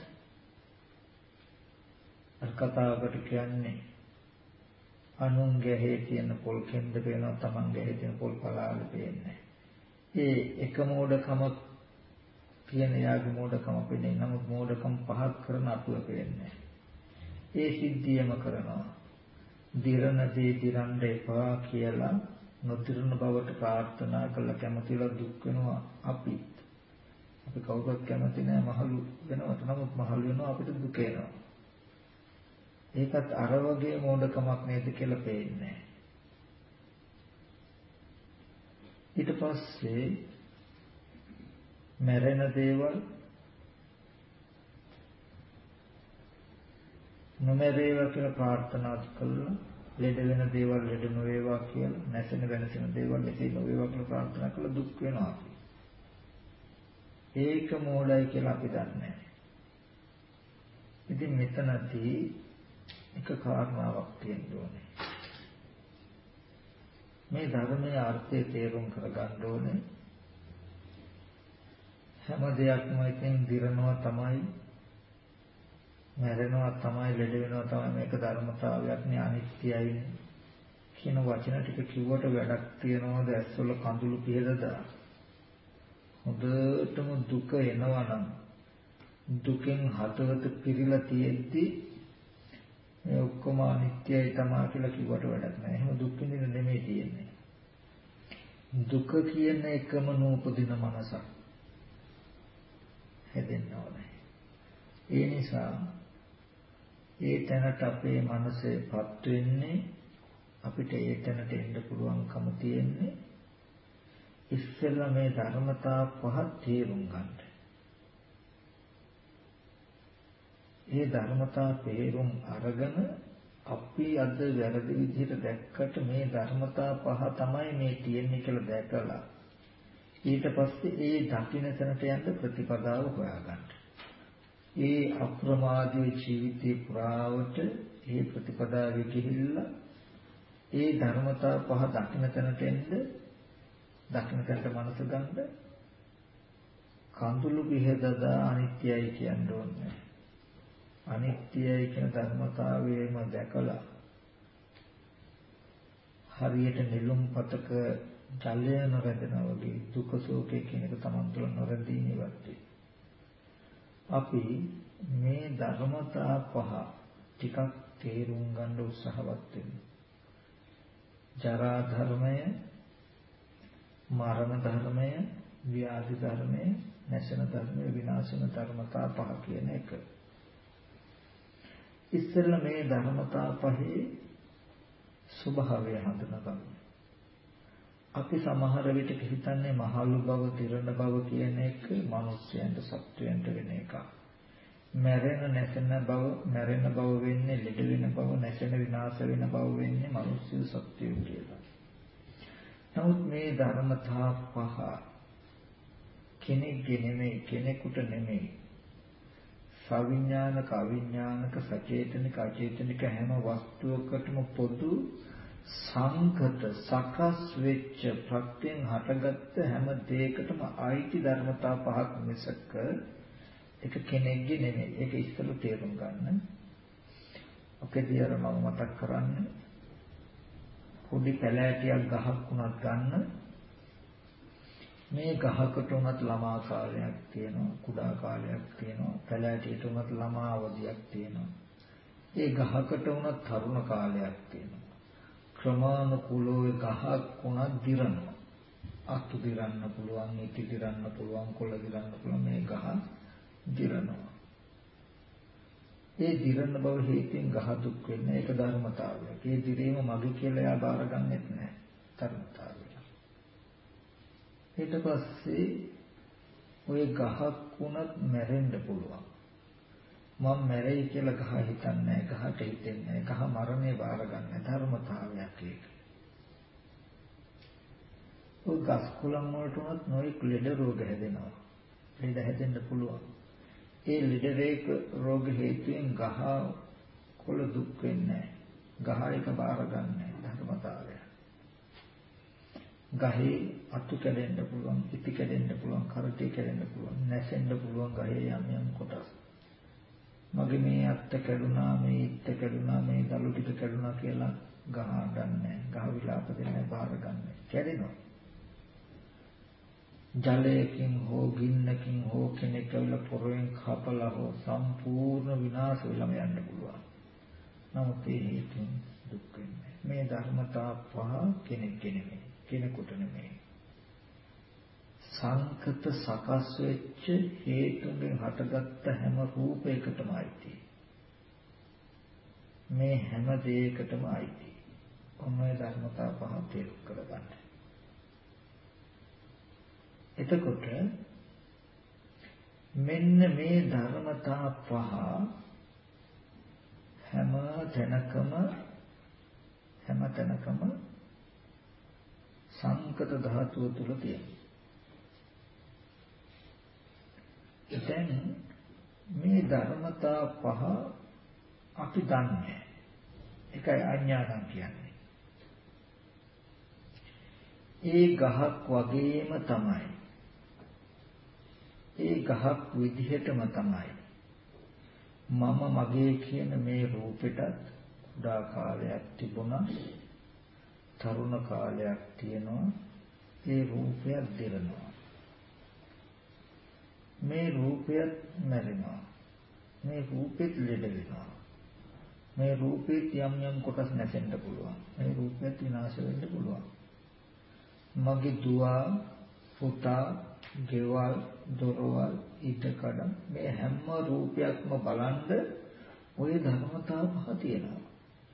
Speaker 1: කතාවකට කියන්නේ අනුන් ගැහේ තියෙන පොල් කෙන්ද පේනවා, Taman ගැහේ තියෙන පොල් පලාල පේන්නේ. ඒ එක මෝඩකම කියන යාගේ මෝඩකම පේන්නේ. නමුත් මෝඩකම් පහක් කරන අතුල පේන්නේ. ඒ සිද්ධියම කරනවා. දිරණ දේ දිරන්න එපා කියලා නොතිරණ බවට ප්‍රාර්ථනා කළා කැමතිලා දුක් වෙනවා අපි කවුරුත් කැමති නැහැ මහලු වෙනවට. නමුත් මහලු වෙනවා අපිට දුක එනවා. ඒකත් අර වගේ මෝඩකමක් නේද කියලා පේන්නේ. ඊට පස්සේ මැරෙන දේවල් නොමැරේවා කියලා ප්‍රාර්ථනා කළා. ලෙඩ වෙන දේවල් ලෙඩ නොවේවා කියලා, නැසෙන වෙනසෙන දේවල් නැති නොවේවා කියලා ප්‍රාර්ථනා කළා දුක් වෙනවා. ඒක මෝඩයි කියලා අපි දන්නේ. ඉතින් මෙතනදී එක කාරණාවක් තියෙන්න ඕනේ. මේ ධර්මයේ අර්ථය තේරුම් කරගන්න ඕනේ. හැම දෙයක්ම ඉතින් දිරනවා තමයි, මැරෙනවා තමයි, ලෙඩ වෙනවා තමයි. මේක ධර්මතාවයක් නේ, අනිත්‍යයි කියන වචන ටික කිව්වට වැඩක් තියනවද? ඇස්වල කඳුළු පිහදදා. හොඳටම දුක එනවා නම් දුකෙන් හදවත පිරීලා තියෙද්දි මේ ඔක්කොම අනිත්‍යයි තමයි කියලා කිව්වට වැඩක් නැහැ. එහෙම දුක් විඳින්න නෙමෙයි තියෙන්නේ. දුක කියන එකම නූපදින මනසක් හැදෙන්න ඕනේ. ඒ නිසා ඒ තැනට අපේ මනසේපත් වෙන්නේ අපිට ඒ තැනට එන්න පුළුවන්කම තියෙන්නේ ඉස්සෙල්ලා මේ ධර්මතා පහ තේරුම් ගන්න. ඒ ධර්මතා තේරුම් අරගෙන අපි අද වැරදි විදිහට දැක්කට මේ ධර්මතා පහ තමයි මේ තියෙන්නේ කියලා දැකලා ඊට පස්සේ ඒ දකින්න තැනට යන්න ප්‍රතිපදාව හොයාගන්න. ඒ අප්‍රමාදී ජීවිතේ පුරාවට ඒ ප්‍රතිපදාවේ ගිහිල්ලා ඒ ධර්මතා පහ දකින්න තැනට එන්න දකින්න තැනට මනස ගන්න කඳුළු බෙහෙදදා අනිත්‍යයි කියන්න ඕනේ. අනිත්‍යයි කියන ධර්මතාවයම දැකලා හරියට නෙළුම් පතක ජලය නොරැඳෙනා වගේ දුක සෝකේ කියන එක Taman තුළ නොරැඳී ඉවත් වෙයි. අපි මේ ධර්මතා පහ ටිකක් තේරුම් ගන්න උත්සාහවත් වෙමු. ජරා ධර්මය, මරණ ධර්මය, ව්‍යාධි ධර්මය, නැසන ධර්මය, විනාශන ධර්මතා පහ කියන එක. ඉස්සෙල්ලා මේ ධර්මතා පහේ ස්වභාවය හඳුනගමු. අපි සමහර විටක හිතන්නේ මහලු බව, තිරණ බව කියන එක මිනිස්යන්ට සත්වයන්ට වෙන එකක්. මැරෙන නැසෙන බව, මැරෙන බව වෙන්නේ ලෙඩ වෙන බව, නැසෙන විනාශ වෙන බව වෙන්නේ මිනිස්සු සත්වයෝ කියලා. නමුත් මේ ධර්මතා පහ කෙනෙක්ගේ නෙමෙයි, කෙනෙකුට නෙමෙයි. සවිඥානික, අවිඥානික, සචේතනික, අචේතනික හැම වස්තුවකටම පොදු සංකත සකස් වෙච්ච ප්‍රත්‍යයෙන් හටගත්ත හැම දෙයකටම අයිති ධර්මතා පහක් මිසක එක කෙනෙක්ගේ නෙමෙයි. ඒක ඉස්සෙල්ලා තේරුම් ගන්න. ඔකේදී අර මම මතක් කරන්නේ පොඩි පැලෑටියක් ගහක් උනත් ගන්න. මේ ගහකට උනත් ළමා කාලයක් තියෙනවා, කුඩා කාලයක් තියෙනවා, පැලෑටියට උනත් ළමා අවධියක් තියෙනවා. ඒ ගහකට උනත් තරුණ කාලයක් තියෙනවා. ක්‍රමානුකූලව ගහක් උනත් දිරනවා. අතු දිරන්න පුළුවන්, ඉති දිරන්න පුළුවන්, කොළ දිරන්න පුළුවන්. මේ ගහ දිරනවා. ඒ දිරන බව හේතුන් ගහ දුක් වෙන්නේ ඒක ධර්මතාවයක්. ඒ දිරීම මගේ කියලා එයා බාරගන්නෙත් නැහැ. ධර්මතාවය. ඊට පස්සේ ওই ගහක් වුණත් මැරෙන්න පුළුවන්. මම මැරෙයි කියලා ගහ හිතන්නේ නැහැ. ගහට හිතෙන්නේ නැහැ. ගහ මරණය බාරගන්නේ ධර්මතාවයක් ඒක. ඔය ගස් කුලම් වලට උනත් නොයෙක් ලෙඩ රෝග හැදෙනවා. ලෙඩ හැදෙන්න පුළුවන්. ඒ ලෙඩ රෝග හේතුයෙන් ගහ කොළ දුක් වෙන්නේ නැහැ. ගහ එක බාරගන්නේ ධර්මතාවය. ගහේ අතු කැඩෙන්න පුළුවන්, ඉති කැඩෙන්න පුළුවන්, කරටි කැඩෙන්න පුළුවන්, නැසෙන්න පුළුවන් ගහේ යම් යම් කොටස්. මගේ මේ අත්ත කැඩුනා, මේ ඉත්ත කැඩුනා, මේ දළු ටික කැඩුනා කියලා ගහ අඬන්නේ. ගහ විලාප දෙන්නේ බාරගන්නේ. කැඩෙනවා. ජලයකින් හෝ ගින්නකින් හෝ කෙනෙක් ඇවිල්ලා පොරෙන් කපලා හෝ සම්පූර්ණ විනාශ වෙලම යන්න පුළුවන්. නමුත් ඒ හේතුන් දුක් වෙන්නේ. මේ ධර්මතා පහ කෙනෙක් නෙමෙයි, කෙනෙකුට නෙමෙයි. සංකත සකස් වෙච්ච හේතුන්ගෙන් හටගත්ත හැම රූපයකටම අයිති. මේ හැම දෙයකටම අයිති. ඔන්නේ ධර්මතා පහ තේරුම් කරගන්න. එතකොට මෙන්න මේ ධර්මතා පහ හැම තැනකම සංකත ධාතුව තුල තියෙනවා. දැන් මේ ධර්මතා පහ අපි දන්නේ. ඒකයි අඥානං කියන්නේ. ඒ ගහක් වගේම තමයි. ඒ ගහක් විදිහටම තමයි මම මගේ කියන මේ රූපෙටත් කුඩා කාලයක් තිබුණා, තරුණ කාලයක් තියෙනවා. ඒ රූපයක් දිරනවා. මේ රූපයත් මැරෙනවා. මේ රූපෙත් ලෙඩ වෙනවා. මේ රූපේ යම් යම් කොටස් නැසෙන්න පුළුවන්. මේ රූපයත් විනාශ වෙන්න පුළුවන්. මගේ දුව පුතා ගෙවල් දොරවල් ඉඩකඩ මේ හැම රූපයක්ම බලන්ද ওই ධර්මතාව පහ තියෙනවා.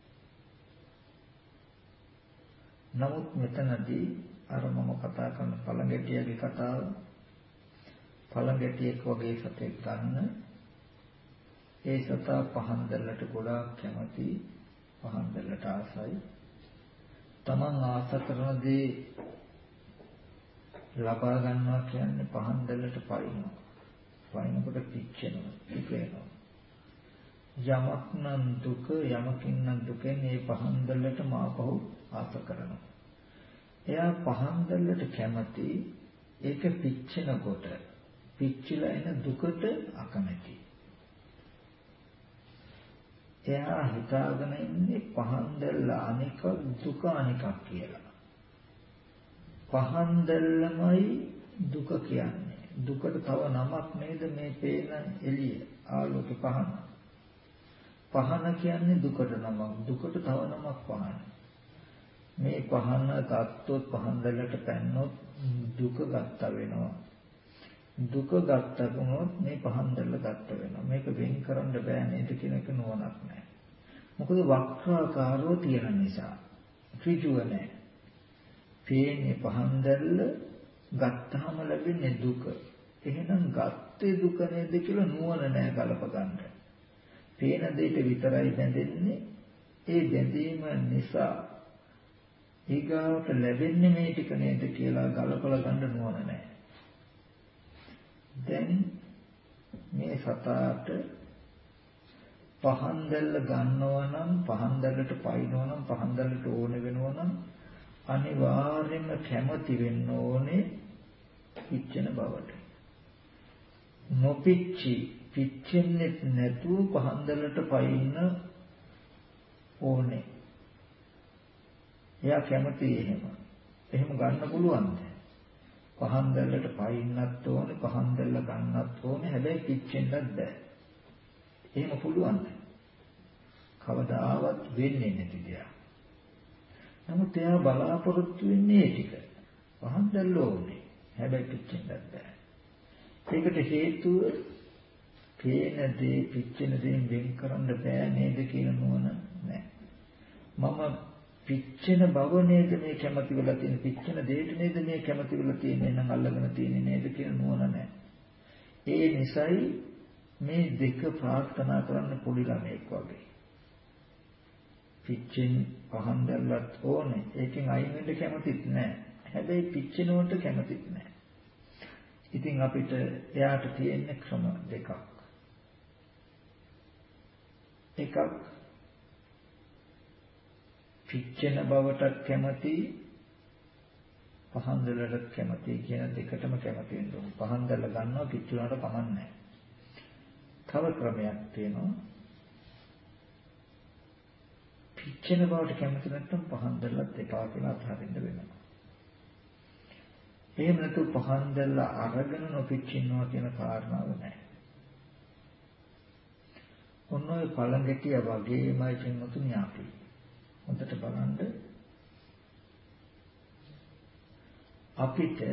Speaker 1: නමුත් මෙතනදී අර මම කතා කරන පළඟැටියගේ කතාව පළඟැටියෙක් වගේ සතෙක් ගන්න ඒ සතා පහන් දැල්ලට ගොඩාක් කැමති පහන් දැල්ලට ආසයි තමන් ආස කරන දේ ලබා ගන්නවා කියන්නේ පහන් දැල්ලට පයින්නවා පයින්කොට පිච්චෙනවා ඉපේනවා යමක් නම් දුක යමකින් නම් දුකෙන් මේ පහන් දැල්ලට මාපහු ආස කරනවා එයා පහන් දැල්ලට කැමති ඒක පිච්චෙනකොට පිච්චිලා එන දුකට අකමැති එයා හිතාගෙන ඉන්නේ පහන් දැල්ල අනික දුක අනිකක් කියලා. පහන් දැල්ලමයි දුක කියන්නේ. දුකට තව නමක් නේද මේ පේන එළිය ආලෝක පහන. පහන කියන්නේ දුකට නමක්. දුකට තව නමක් පහන. මේ පහන ගත්තොත් පහන් දැල්ලට පැන්නොත් දුක ගත්ත වෙනවා. දුක ගත්ත වුණොත් මේ පහන් දැල්ල ගත්ත වෙනවා. මේක වෙන් කරන්න බෑ නේද කියන එක නුවණක් නෑ. මොකද වක්‍රාකාරව තියෙන නිසා ඍජුව නෑ. පේන්නේ පහන් දැල්ල ගත්තාම ලැබෙන්නේ දුක. එහෙනම් ගත්තේ දුක නේද කියලා නුවණ නෑ ගලප ගන්න. පේන දෙයට විතරයි බැඳෙන්නේ. ඒ බැඳීම නිසා ඊගාවට ලැබෙන්නේ මේ ටික නේද කියලා ගලපලා ගන්න නුවණ නෑ. දැන් මේ සතාට පහන් දැල්ල ගන්නවා නම් පහන් දැල්ලට පයින්නවා නම් පහන් දැල්ලට ඕන වෙනවා නම් අනිවාර්යයෙන්ම කැමති වෙන්න ඕනේ පිච්චෙන බවට. නොපිච්චි පිච්චෙන්නේ නැතුව පහන් දැල්ලට පයින්න ඕනේ. එයා කැමති එහෙම. එහෙම ගන්න පුළුවන්ද? පහන් දැල්ලට පයින්නත් ඕනේ පහන් දැල්ල ගන්නත් ඕනේ හැබැයි පිච්චෙන්නත් බෑ. එහෙම පුළුවන්ද? කවදාවත් වෙන්නේ නැති දෙයක්. නමුත් එයා බලාපොරොත්තු වෙන්නේ ඒ ටික. පහන් දැල්ල ඕනේ හැබැයි පිච්චෙන්නත් බෑ. ඒකට හේතුව පේන දේ පිච්චෙන දේෙන් වෙන් කරන්න බෑ නේද කියන නුවණ නැහැ. මම පිච්චෙන බව නේද මේ කැමති වෙලා තියෙන පිච්චෙන දෙයට නේද මේ කැමති වෙලා තියෙන්නේ නම් අල්ලගෙන තියෙන්නේ නේද කියන නුවණ නැහැ. ඒ නිසායි මේ දෙක ප්‍රාර්ථනා කරන්න පොඩි ළමෙක් වගේ. පිච්චෙන පහන් දැල්ලත් ඕනේ. ඒකෙන් අයින් වෙන්න කැමතිත් නැහැ. හැබැයි පිච්චෙනවට කැමතිත් නැහැ. ඉතින් අපිට එයාට තියෙන ක්‍රම දෙකක්. එකක් පිච්චෙන බවටත් කැමති පහන් දැල්ලට කැමති කියන දෙකටම කැමති වෙන්න ඕනේ. පහන් දැල්ල ගන්නවා පිච්චුණාට කමන්නේ නැහැ. තව ක්‍රමයක් තියෙනවා. පිච්චෙන බවට කැමති නැත්නම් පහන් දැල්ලත් එපා කියලා අත්හරින්න වෙනවා. එහෙම නැතු පහන් දැල්ල අරගෙන නොපිච්චිනවා කියන කාරණාව නැහැ. ඔන්න ඔය පළඟැටිය වගේමයි පින්වතුනි අපි. හොඳට බලන්න අපිට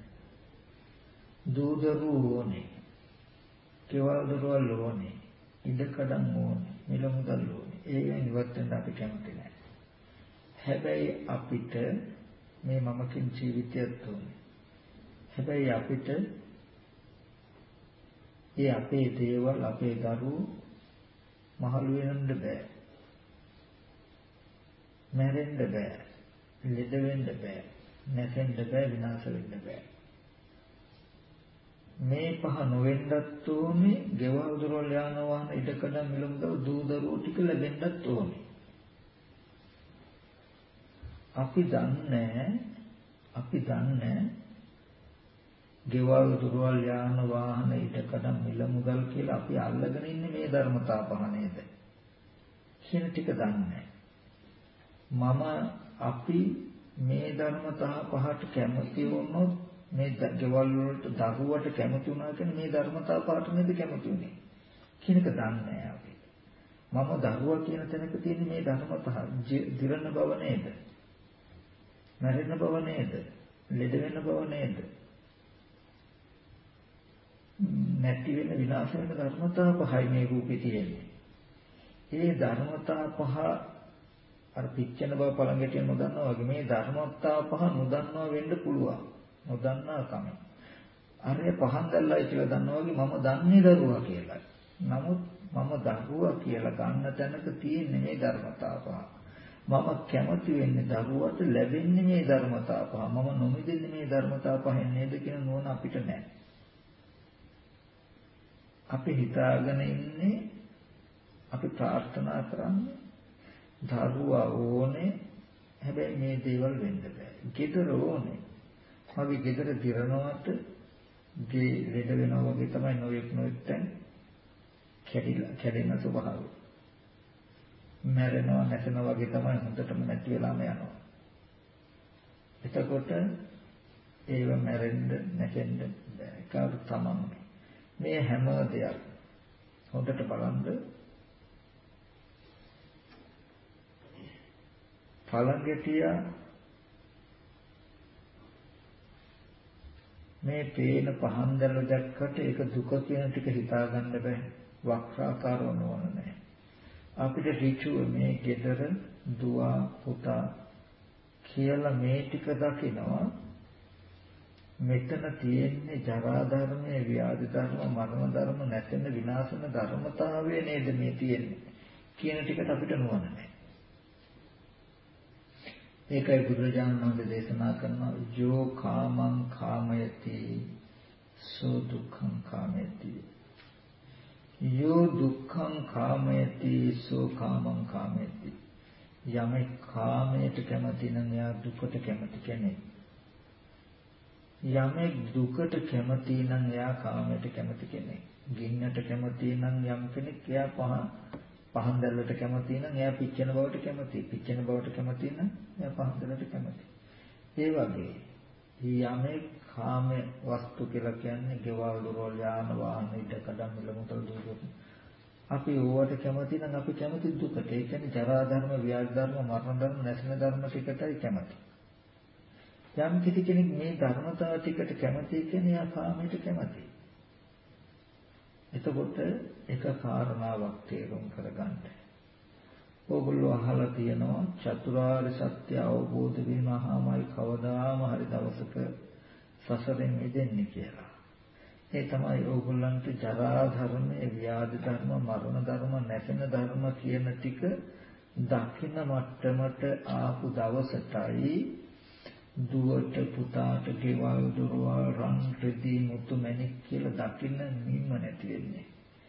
Speaker 1: දූදරු ඕනේ. කෙවල් දොරවල් ඕනේ. ඉඩකඩම් ඕනේ. මිල මුදල් ඕනේ. ඒවෙන් ඉවත් වෙන්න අපි කැමති නැහැ. හැබැයි අපිට මේ මමකින් ජීවිතයක් ඕනේ. හැබැයි අපිට ඒ අපේ දේවල් අපේ දරුවෝ මහලු වෙන්න බෑ. මැරෙන්න බෑ. ලෙඩ වෙන්න බෑ. නැසෙන්න බෑ. විනාශ වෙන්න බෑ. මේ පහ නොවෙන්නත් ඕනේ. ගෙවල් දොරවල් යාන වාහන ඉඩකඩ මිල මුදල් දූ දරුවෝ ටික ලැබෙන්නත් ඕනේ. අපි දන්නේ ගෙවල් දොරවල් යාන වාහන ඉඩකඩ මිල මුදල් කියලා අපි අල්ලගෙන ඉන්නේ මේ ධර්මතා පහ නේද? කියන ටික දන්නේ අපි මේ ධර්මතා පහට කැමති වුණොත් මේ ගෙවල් වලට දරුවට කැමති වුණා කියන්නේ මේ ධර්මතා පහට නේද කැමති උනේ කියන එක දන්නේ අපි. මම දරුවා කියන තැනක තියෙන මේ ධර්ම පහ දිරන බව නේද? මැරෙන බව නේද? ලෙඩ වෙන බව නේද? නැති වෙන විනාශ වෙන ධර්මතා පහයි මේ රූපේ තියෙන්නේ. ඒ ධර්මතා පහ අර පිච්චෙන බව පළඟටිය නොදන්නවා වගේ මේ ධර්මතා පහ නොදන්නවා වෙන්න පුළුවන්. නොදන්නා කම. අරය පහන් දැල්ලයි කියලා දන්නවා වගේ මම දන්නේ දරුවා කියලා. නමුත් මම දරුවා කියලා ගන්න තැනක තියෙන්නේ මේ ධර්මතා පහ. මම කැමති වෙන්නේ දරුවට ලැබෙන්නේ මේ ධර්මතා පහ. මම නොමිදෙන්නේ මේ ධර්මතා පහෙන් නේද කියන නෝන අපිට නැහැ. අපි හිතාගෙන ඉන්නේ අපි ප්‍රාර්ථනා කරන්නේ දරුවා ඕනේ. හැබැයි මේ දේවල් වෙන්න බෑ. ගෙදර ඕනේ. මගේ ගෙදර දිරනවට ගේ ලෙඩ වෙනවා වගේ තමයි නොයෙක් තැන් කැඩෙන ස්වභාවය. මැරෙනවා නැසෙනවා වගේ තමයි හොඳටම නැති වෙලාම යනවා. එතකොට ඒව මැරෙන්න නැසෙන්න බෑ. කාට තමයි මේ හැම දෙයක් හොඳට බලන්න පළඟටිය මේ පේන පහන් දැල්ල දැක්කට ඒක දුක කියන ටික හිතා ගන්න බෑ. වක්‍රාකාරව නොවන නෑ. අපිට ඍචුව මේ gedara දුව පුතා කියලා මේ ටික දකිනවා. මෙතන තියෙන්නේ ජරා ධර්මයේ ව්‍යාධි ධර්ම මරණ ධර්ම නැසෙන විනාශන ධර්මතාවය නේද මේ තියෙන්නේ කියන ටිකට අපිට නුවණ නැහැ. ඒකයි බුදුරජාණන් වහන්සේ දේශනා කරනවා යෝ කාමං කාමයති සෝ දුක්ඛං කාමයති. යෝ දුක්ඛං කාමයති සෝ කාමං කාමයති. යමෙක් කාමයට කැමති නම් එයා දුකට කැමති කෙනෙක්. යමෙක් දුකට කැමති නම් එයා කාමයට කැමති කෙනෙක්. ගින්නට කැමති නම් යම් කෙනෙක් එයා පහන් දැල්ලට කැමති නම් එයා පිච්චෙන බවට කැමති. පිච්චෙන බවට කැමති නම් එයා පහන් දැල්ලට කැමති. ඒ වගේ යමෙක් කාම වස්තු කියලා කියන්නේ ගෙවල් දොරවල් යාන වාහන ඉදකඩම් මිල මුදල් දුක. අපි ඕවට කැමති නම් අපි කැමති දුකට. ඒ කියන්නේ ජරා ධර්ම, ව්‍යාධි ධර්ම, මරණ ධර්ම, නැසෙන ධර්ම ටිකටයි කැමති. යම් කිසි කෙනෙක් මේ ධර්මතාව ටිකට කැමති කියන්නේ එයා කාමයට කැමති. එතකොට එක කාරණාවක් තේරුම් කරගන්න. ඕගොල්ලෝ අහලා තියෙනවා චතුරාර්ය සත්‍ය අවබෝධ වීමහාමයි කවදාම හරි දවසක සසරෙන් මිදෙන්නේ කියලා. ඒ තමයි ඕගොල්ලන්ට ජරා ධර්මයේ ව්‍යාධි ධර්ම මරණ ධර්ම නැසෙන ධර්ම කියන ටික දකින්න මට්ටමට ආපු දවසටයි දුවට පුතාට ගෙවල් දොරවල් රන් රෙදි මුතු මැණික් කියලා දකින්න නිම්ම නැති වෙන්නේ.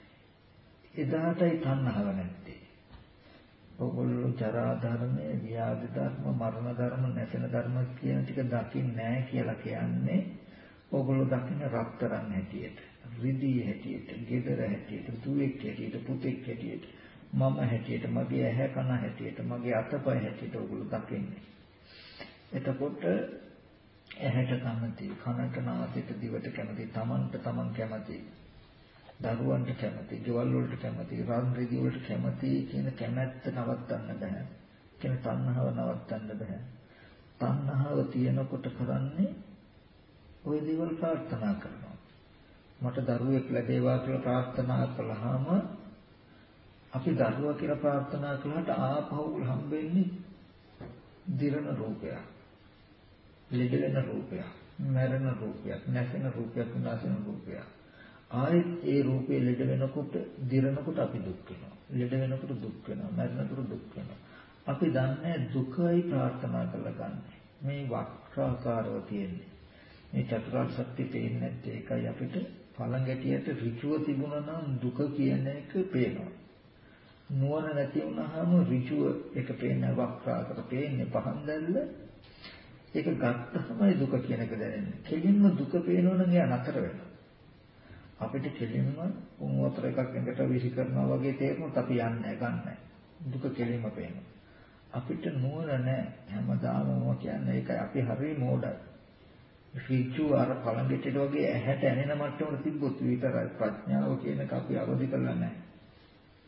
Speaker 1: එදාටයි තණ්හාව නැත්තේ. ඔගොල්ලෝ ජරා ධර්මයේ ව්‍යාධි ධර්ම මරණ ධර්ම නැසෙන ධර්ම කියන ටික දකින්නේ නැහැ කියලා කියන්නේ ඔගොල්ලෝ දකින්න රත්තරන් හැටියට, රිදී හැටියට, ගෙදර හැටියට, දුවෙක් හැටියට, පුතෙක් හැටියට, මම හැටියට, මගේ ඇහැ කන හැටියට, මගේ අතපය හැටියට ඔගොල්ලෝ දකින්නේ. එතකොට ඇහැට කැමති, කනට නාසයට දිවට කැමති, තමන්ට තමන් කැමති, දරුවන්ට කැමති, ගෙවල් වලට කැමති, රන් රිදී වලට කැමති කියන කැමැත්ත නවත්තන්න බෑ. කියන තණ්හාව නවත්තන්න බෑ. තණ්හාව තියෙනකොට කරන්නේ ওই දේවල් ප්‍රාර්ථනා කරනවා. මට දරුවෙක් ලැබේවා කියලා ප්‍රාර්ථනා කළාම අපි දරුවා කියලා ප්‍රාර්ථනා කළාට ආපහු හම්බෙන්නේ දිරන රූපයක්. ලෙඩ වෙන රූපයක්, මරණ රූපයක්, නැසෙන රූපයක්, විනාශන රූපයක්. ආයෙත් ඒ රූපේ ලෙඩ වෙනකොට, දිරනකොට අපි දුක් වෙනවා. ලෙඩ වෙනකොට දුක් වෙනවා, මරණකොට දුක් වෙනවා. අපි දන්නේ දුකයි ප්‍රාර්ථනා කරලා ගන්න. මේ වක්‍රාකාරව තියෙන්නේ. මේ චතුරාර්ය සත්‍ය පේන්නේ නැත්තේ ඒකයි අපිට පළඟැටියට ඍචුව තිබුණා නම් දුක කියන එක පේනවා. නුවණ නැති වුණාම ඍචුව එක පේන්නේ වක්‍රාකාර පේන්නේ පහන් දැල්ල. ඒක ගත්තමයි දුක කියන එක දැනෙන්නේ. කෙලින්ම දුක පේනවනම් එයා නතර වෙනවා. අපිට කෙලින්ම උන් වතර එකක් එකට විසි කරනවා වගේ තේරුනොත් අපි යන්නේ ගන්නෑ. දුක කෙලින්ම පේනවා. අපිට නුවණ නැහැ. හැමදාම මොනවා කියන්නේ ඒකයි අපි හරි මෝඩයි. ඍචු අර පළඟිටට වගේ ඇහැට ඇනෙන මට්ටමට තිබ්බොත් විතරයි ප්‍රඥාව කියන එක අපි අවදි කරලා නැහැ.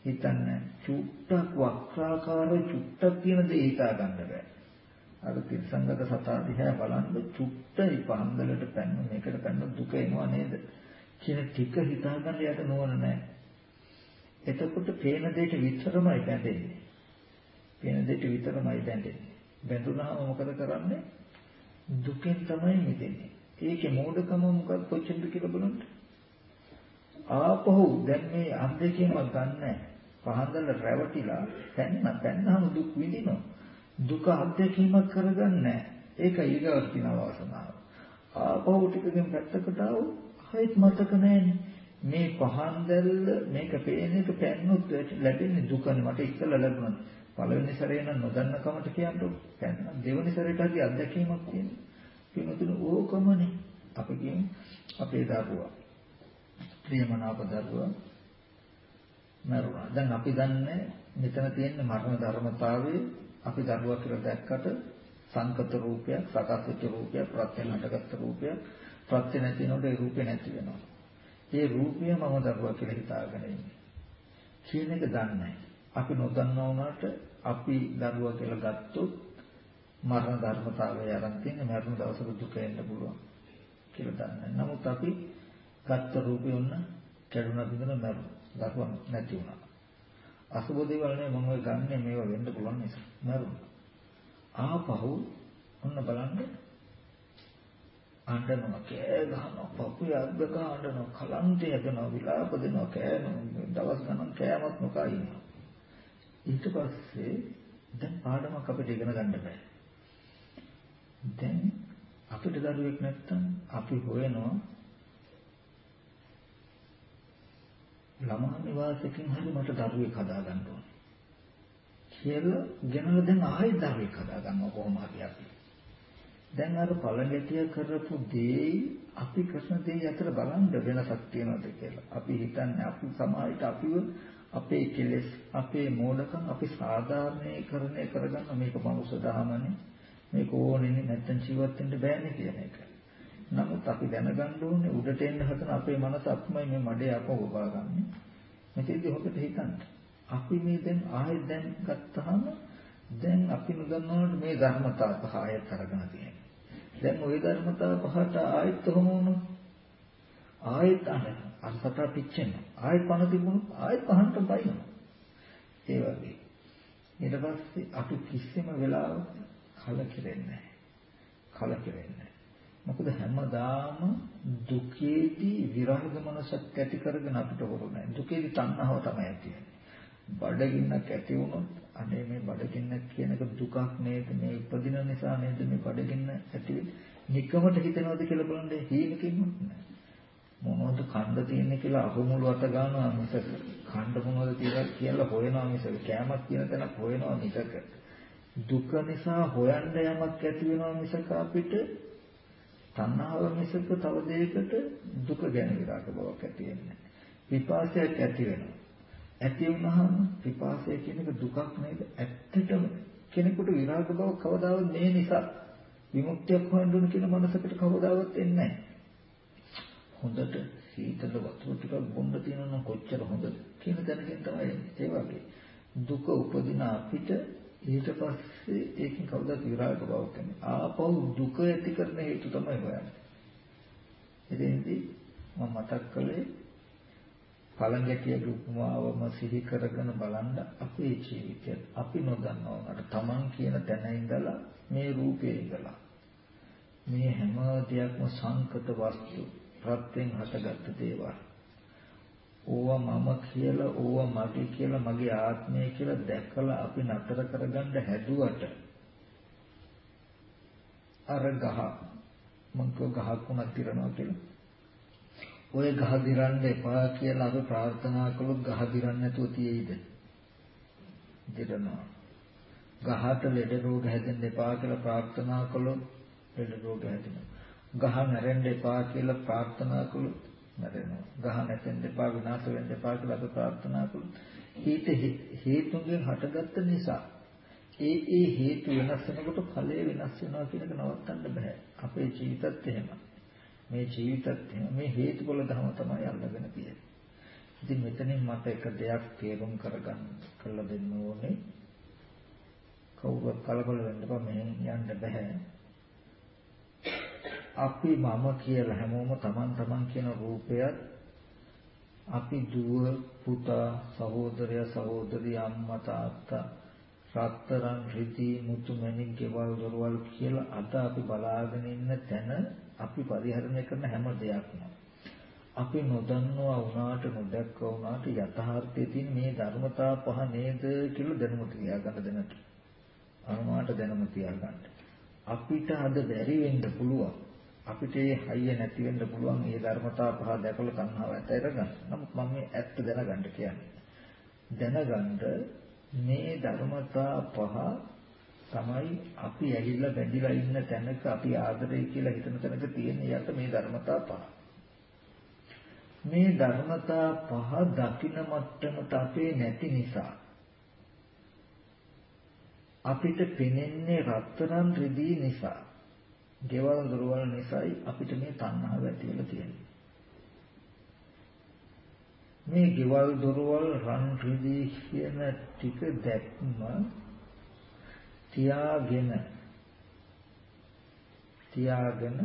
Speaker 1: හිතන්නේ චුට්ටක් වක්‍රාකාර චුට්ටක් කියන දේ හිතා ගන්න බෑ. අර තිරසංගත සතා දිහා බලන්න චුට්ටයි පහන්දලට පැන්න මේකට පැන්න දුක එනවා නේද කියන ටික හිතා ගන්න යට නොවන නෑ. එතකොට පේන දෙයට විතරමයි බැඳෙන්නේ. පේන දෙයට විතරමයි බැඳෙන්නේ. බැඳුනහම මොකද කරන්නේ? දුකෙන් තමයි මිදෙන්නේ. ඒකේ මෝඩකම මොකක්ද කොච්චරද කියලා බලන්න. ආපහු දැන් මේ අද්දකීමක් ගන්නෑ. පහන්දල රැවටිලා පැන්නම දුක් විඳිනවා. දුක අද්දකීමක් කරගන්නේ ඒක ඊගාවට තියෙන වාසනාව. ආපහු ටිකකින් පැත්තකට ආව හයිත් මතක නැන්නේ. මේ පහන්දල මේක පේන එක පැන්නොත් ලැබෙන්නේ දුකනේ. මට ඉස්සෙල්ලා ලැබුණා. පළවෙනි සැරේ නම් නොදන්න කමට කියන්නකො. පැන්න. දෙවෙනි සැරේට හරි අත්දැකීමක් තියෙනවා. පිනතුන ඕකමනේ. අපි කියන්නේ අපේ දරුවා. ප්‍රියමනාප දරුවා මරුණා. දැන් අපි දන්නේ මෙතන තියෙන මරණ ධර්මතාවයේ අපි දරුවා කියලා දැක්කට සංකත රූපයක්, සකස් වෙච්ච රූපයක්, ප්‍රත්‍යයෙන් හටගත්ත රූපයක්, ප්‍රත්‍ය නැති වෙනකොට ඒ රූපේ නැති වෙනවා. ඒ රූපය මම දරුවා කියලා හිතාගෙන ඉන්නේ. කියන එක දන්නේ නැහැ. අපි නොදන්නා වුණාට අපි දරුවා කියලා ගත්තොත් මරණ ධර්මතාවය ආරම්භ තියෙන මරණ දවසක දුක එන්න පුළුවන් කියලා දන්නේ. නමුත් අපි ගත්ත රූපය උන්න කැඩුනා බිඳුනා මරුණා. දරුවා නැති වුණා. අසුබ දේවල් නේ මම ඔය ගන්නෙ මේවා වෙන්න පුළුවන් නිසා මරුණා. ආපහු ඔන්න බලන්න අඬනවා කෑ ගහනවා පපුවේ අද්ද ගන්නවා කලන්තය හදනවා විලාප දෙනවා කෑනවා දවස් ගණන් කෑමත් නොකා ඉන්නවා. ඊට පස්සේ දැන් පාඩමක් අපිට ඉගෙන ගන්න බෑ. දැන් අපිට දරුවෙක් නැත්තම් අපි හොයනවා ළමා නිවාසයකින් හරි මට දරුවෙක් හදා ගන්න ඕනේ කියලා ගෙනලා දැන් ආයෙත් දරුවෙක් හදා ගන්නවා කොහොම හරි අපි. දැන් අර පළඟැටිය කරපු දේ අපි කරන දේ අතර බලන්න වෙනසක් තියෙනවද කියලා. අපි හිතන්නේ අපි සමාජයට අපිව අපේ කෙලෙස් අපේ මෝඩකම් අපි සාධාරණීකරණය කරගන්න මේක මනුස්ස දහමනේ මේක ඕනේ නැත්තම් ජීවත් වෙන්න බෑනේ කියන එක. නමුත් අපි දැනගන්න ඕනේ උඩට එන්න හදන අපේ මනස අපමයි මේ මඩේ අපව බාගන්නේ. මෙතෙන්දී හොකට හිතන්න. අපි මේ දැන් ආයෙත් දැන් ගත්තාම දැන් අපි නොදන්නවට මේ ධර්මතා පහ ආයෙත් අරගෙන තියෙනවා. දැන් ওই ධර්මතා පහට ආයෙත් කොහොම වුණොත් ආයෙත් අන්තත පිච්චෙන. ආයෙත් පණ තිබුණොත් ආයෙත් පහන්ට බයිනවා. ඒ වගේ. ඊට පස්සේ අපි කිසිම වෙලාවක කලකිරෙන්නේ නැහැ. මොකද හැමදාම දුකේදී විරාග මනසක් ඇති කරගෙන අපිට වරුනේ. දුකේදී තණ්හාව තමයි ඇති වෙන්නේ. බඩගින්නක් ඇති වුණොත් අනේ මේ බඩගින්න කියන එක දුකක් නේද මේ උපදින නිසා නේද මේ බඩගින්න ඇති වෙන්නේ. නිකමට හිතනවද කියලා බලන්න හීනකින්වත් නෑ. මොනවද කණ්ඩ තියෙන්නේ කියලා අහමුළු අත ගන්නවා මිසක කණ්ඩ මොනවද කියලා හොයනවා මිසක කෑමක් කියන තැනක් හොයනවා මිසක දුක නිසා හොයන්න යමක් ඇති වෙනවා මිසක අපිට තණ්හාව මිසක තව දෙයකට දුක ගැන විරාග බවක් ඇති වෙන්නේ නැහැ. විපාසයක් ඇති වෙනවා. ඇති වුණාම විපාසය කියන එක දුකක් නේද? ඇත්තටම කෙනෙකුට විරාග බව කවදාවත් මේ නිසා විමුක්තියක් හොයන්න ඕන කියන මනසකට කවදාවත් එන්නේ නැහැ. හොඳට සීතල වතුර ටිකක් බොන්න තියෙනවා නම් කොච්චර හොඳද කියන දැනගෙන තමයි එන්නේ. ඒ වගේ දුක උපදින අපිට ඊට පස්සේ ඒකෙන් කවදාවත් විරාග බවක් එන්නේ. ආපහු දුක ඇති කරන හේතු තමයි හොයන්නේ. එතෙන්දී මම මතක් කළේ පළඟැටියගේ උපමාවම සිහි කරගෙන බලන්න අපේ ජීවිතය අපි නොදන්නවකට තමන් කියන තැන ඉඳලා මේ රූපේ ඉඳලා මේ හැම දෙයක්ම සංකත වස්තු ප්‍රත්‍යයෙන් හටගත්ත දේවල්. ඕවා මම කියලා ඕවා මගේ කියලා මගේ ආත්මය කියලා දැකලා අපි නතර කරගන්න හැදුවට අර ගහ මං කෝ ගහක් උනක් තිරනවා කියලා ඔය ගහ දිරන්න එපා කියලා අපි ප්‍රාර්ථනා කළොත් ගහ දිරන්න නැතුව තියෙයිද? දිරනවා. ගහට ලෙඩ රෝග හැදෙන්න එපා කියලා ප්‍රාර්ථනා කළොත් ලෙඩ රෝග හැදෙනවා. ගහ නැරෙන්න එපා කියලා ප්‍රාර්ථනා කළොත් නැරෙනවා. ගහ නැතෙන්න එපා විනාශ වෙන්න එපා කියලා අපි ප්‍රාර්ථනා කළොත් හේතුන්ගෙන් හටගත්ත නිසා ඒ හේතු වෙනස් වෙනකොට ඵලය වෙනස් වෙනවා කියන එක නවත්තන්න බෑ. අපේ ජීවිතත් එහෙමයි. මේ ජීවිතත් මේ හේතුඵල ධර්ම තමයි අල්ලගෙන තියෙන්නේ. ඉතින් මෙතනින් මට එක දෙයක් තේරුම් කරගන්න කළ දෙන්න ඕනේ. කවුරුත් කලබල වෙන්න එපා, මෙහෙන් යන්න බෑ. අපි මම කියලා හැමෝම තමන් කියන රූපයත් අපි දුව පුතා සහෝදරය සහෝදරිය අම්මා තාත්තා රත්තරන් රිදී මුතු මැණික් ගෙවල් දොරවල් කියලා අද අපි බලාගෙන ඉන්න තැන අපි පරිහරණය කරන හැම දෙයක්ම අපි නොදන්නවා වුණාට නොදැක්කා වුණාට යථාර්ථයේ තියෙන මේ ධර්මතා පහ නේද කියලා දැනුම තියාගන්න දැනට අනුමාට දැනුම තියාගන්න අපිට අද බැරි වෙන්න පුළුවන් අපිට මේ හයිය නැති වෙන්න පුළුවන් මේ ධර්මතා පහ දැකලා තණ්හාව ඇතර ගන්න. නමුත් මම මේ ඇත්ත දැනගන්න කියන්නේ. දැනගන්න මේ ධර්මතා පහ තමයි අපි ඇවිල්ලා බැඳිලා ඉන්න තැනක අපි ආදරය කියලා හිතන තැනක තියෙන යට මේ ධර්මතා පහ. මේ ධර්මතා පහ දකින්න මට්ටමට අපේ නැති නිසා අපිට පෙනෙන්නේ රත්තරන් රිදී නිසා ගෙවල් දොරවල් නිසායි අපිට මේ තණ්හාව ඇති වෙලා තියෙන්නේ. මේ ගෙවල් දොරවල් රන් රිදී කියන ටික දැක්ම තියාගෙන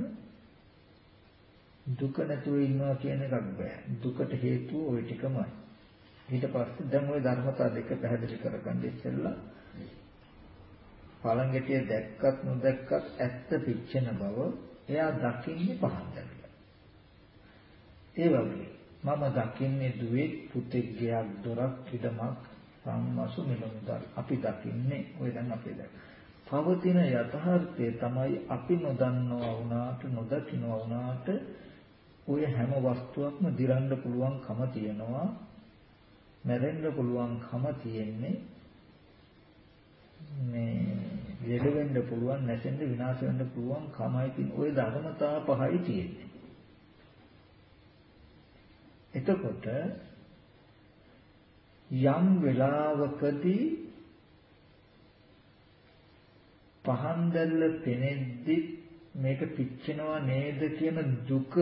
Speaker 1: දුක නැතුව ඉන්නවා කියන එකක් බෑ. දුකට හේතුව ওই ටිකමයි. ඊට පස්සේ දැන් ওই ධර්මතා දෙක පැහැදිලි කරගන්න ඉස්සෙල්ලා පළඟටිය දැක්කත් නොදැක්කත් ඇත්ත පිච්චෙන බව එයා දකින්නේ පහන් දැකලා. ඒ වගේ මම දකින්නේ දුවේ පුතෙක් ගයක් දොරක් ඉදමක් සම්මසු මිලමුදල් අපි දකින්නේ ඔය දැන් අපේ දැක. පවතින යථාර්ථය තමයි අපි නොදන්නවා වුණාට නොදකින්නවා වුණාට ඔය හැම වස්තුවක්ම දිරන්න පුළුවන්කම තියෙනවා. මැරෙන්න පුළුවන්කම තියෙන්නේ මේ ලෙඩ වෙන්න පුළුවන් නැසෙන්න විනාශ වෙන්න පුළුවන් කමයි තියෙන ওই ධර්මතා පහයි තියෙන්නේ. එතකොට යම් වෙලාවකදී පහන් දැල්ල පෙනෙද්දි මේක පිච්චෙනවා නේද කියන දුක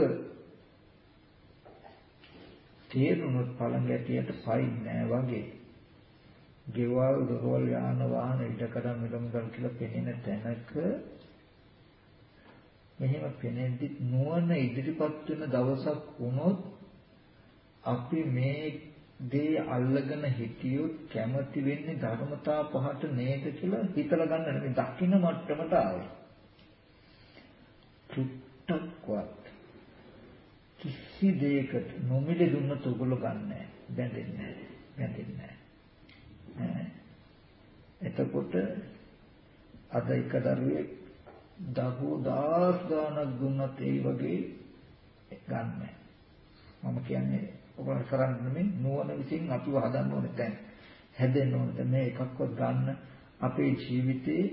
Speaker 1: තේරුනොත් පළඟැටියට පයින් නෑ වගේ ගෙවල් දොරවල් යාන වාහන ඉඩකඩ මිලමුදල් කියලා පෙනෙන තැනක මෙහෙම පෙනෙද්දි නුවණ ඉදිරිපත් වෙන දවසක් වුණොත් අපි මේ දේ අල්ලගෙන හිටියොත් කැමති වෙන්නේ ධර්මතා පහට නේද කියලා හිතලා ගන්න නෙමෙයි දකින්න මට්ටමට ආවේ. චුට්ටක්වත් කිසි දෙයකට නොමිලේ දුන්නත් ඔයගොල්ලෝ ගන්නෑ. බැඳෙන්නේ නැහැ. එතකොට අද එක දරුවෙක් දහෝ දාස් ගානක් දුන්නත් ඒ වගේ ගන්න. මම කියන්නේ ඔබලා කරන්නේ නෙමෙයි නුවණ විසින් අපිව හදන්න ඕනේ දැන්. හැදෙන්න ඕනේ මේ එකක්වත් ගන්න අපේ ජීවිතේ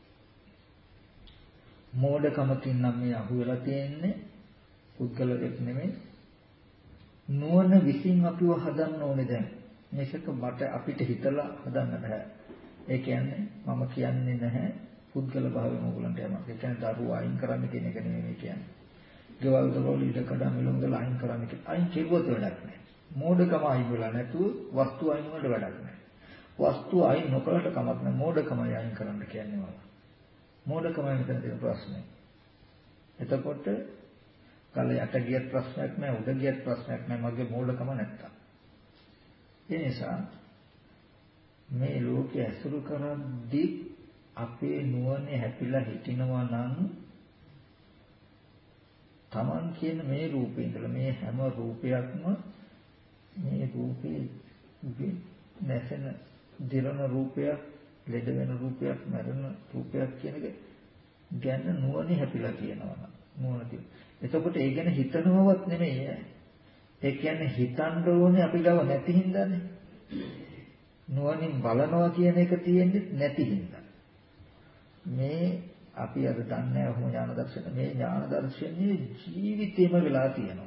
Speaker 1: මෝඩකමකින් නම් මේ අහුවෙලා තියෙන්නේ පුද්ගලයෙක් නෙමෙයි නුවණ විසින් අපිව හදන්න ඕනේ දැන්. මේක මට අපිට හිතලා හදන්න බෑ. ඒ කියන්නේ මම කියන්නේ නැහැ පුද්ගල භාවයෙන් ඕගලන්ට යමක්. ඒ කියන්නේ දරුවෝ අයින් කරන්න කියන එක නෙමෙයි කියන්නේ. ගෙවල් දොරවල් ඉඩකඩ මිලමුදල් අයින් කරන්න කියන. අයින් කෙරුවොත් වැඩක් නැහැ. මෝඩකම අයින් වෙලා නැතුව වස්තු අයින් වලට වැඩක් නැහැ. වස්තු අයින් නොකලට කමක් නැහැ. මෝඩකමයි අයින් කරන්න කියන්නේ වල. මෝඩකමයි මෙතන තියෙන ප්‍රශ්නේ. එතකොට කල යට ගියත් ප්‍රශ්නයක් නැහැ උඩ ගියත් ප්‍රශ්නයක් නැහැ මගේ මෝඩකම නැත්තම්. ඒ නිසා මේ ලෝකයේ ඇසුරු කරද්දී අපේ නුවණ හැපිලා හිටිනවා නම් Taman කියන මේ රූපේ ඉඳලා මේ හැම රූපයක්ම මේ රූපේ නැසෙන දිරන රූපයක් ලෙඩ වෙන රූපයක් මරණ රූපයක් කියන එක ගැන නුවණ හැපිලා තියෙනවා නුවණ තියෙන. එතකොට ඒ ගැන හිතනවවත් නෙමෙයි. ඒ කියන්නේ හිතන්න ඕනේ අපි ගාව නැති හින්දානේ. නුවණින් බලනවා කියන එක තියෙන්නේ නැති හින්දා. මේ අපි අද දන්නේ ඔහොම ඥාන දර්ශන මේ ඥාන දර්ශනයේ ජීවිතේම වෙලා තියෙනවා.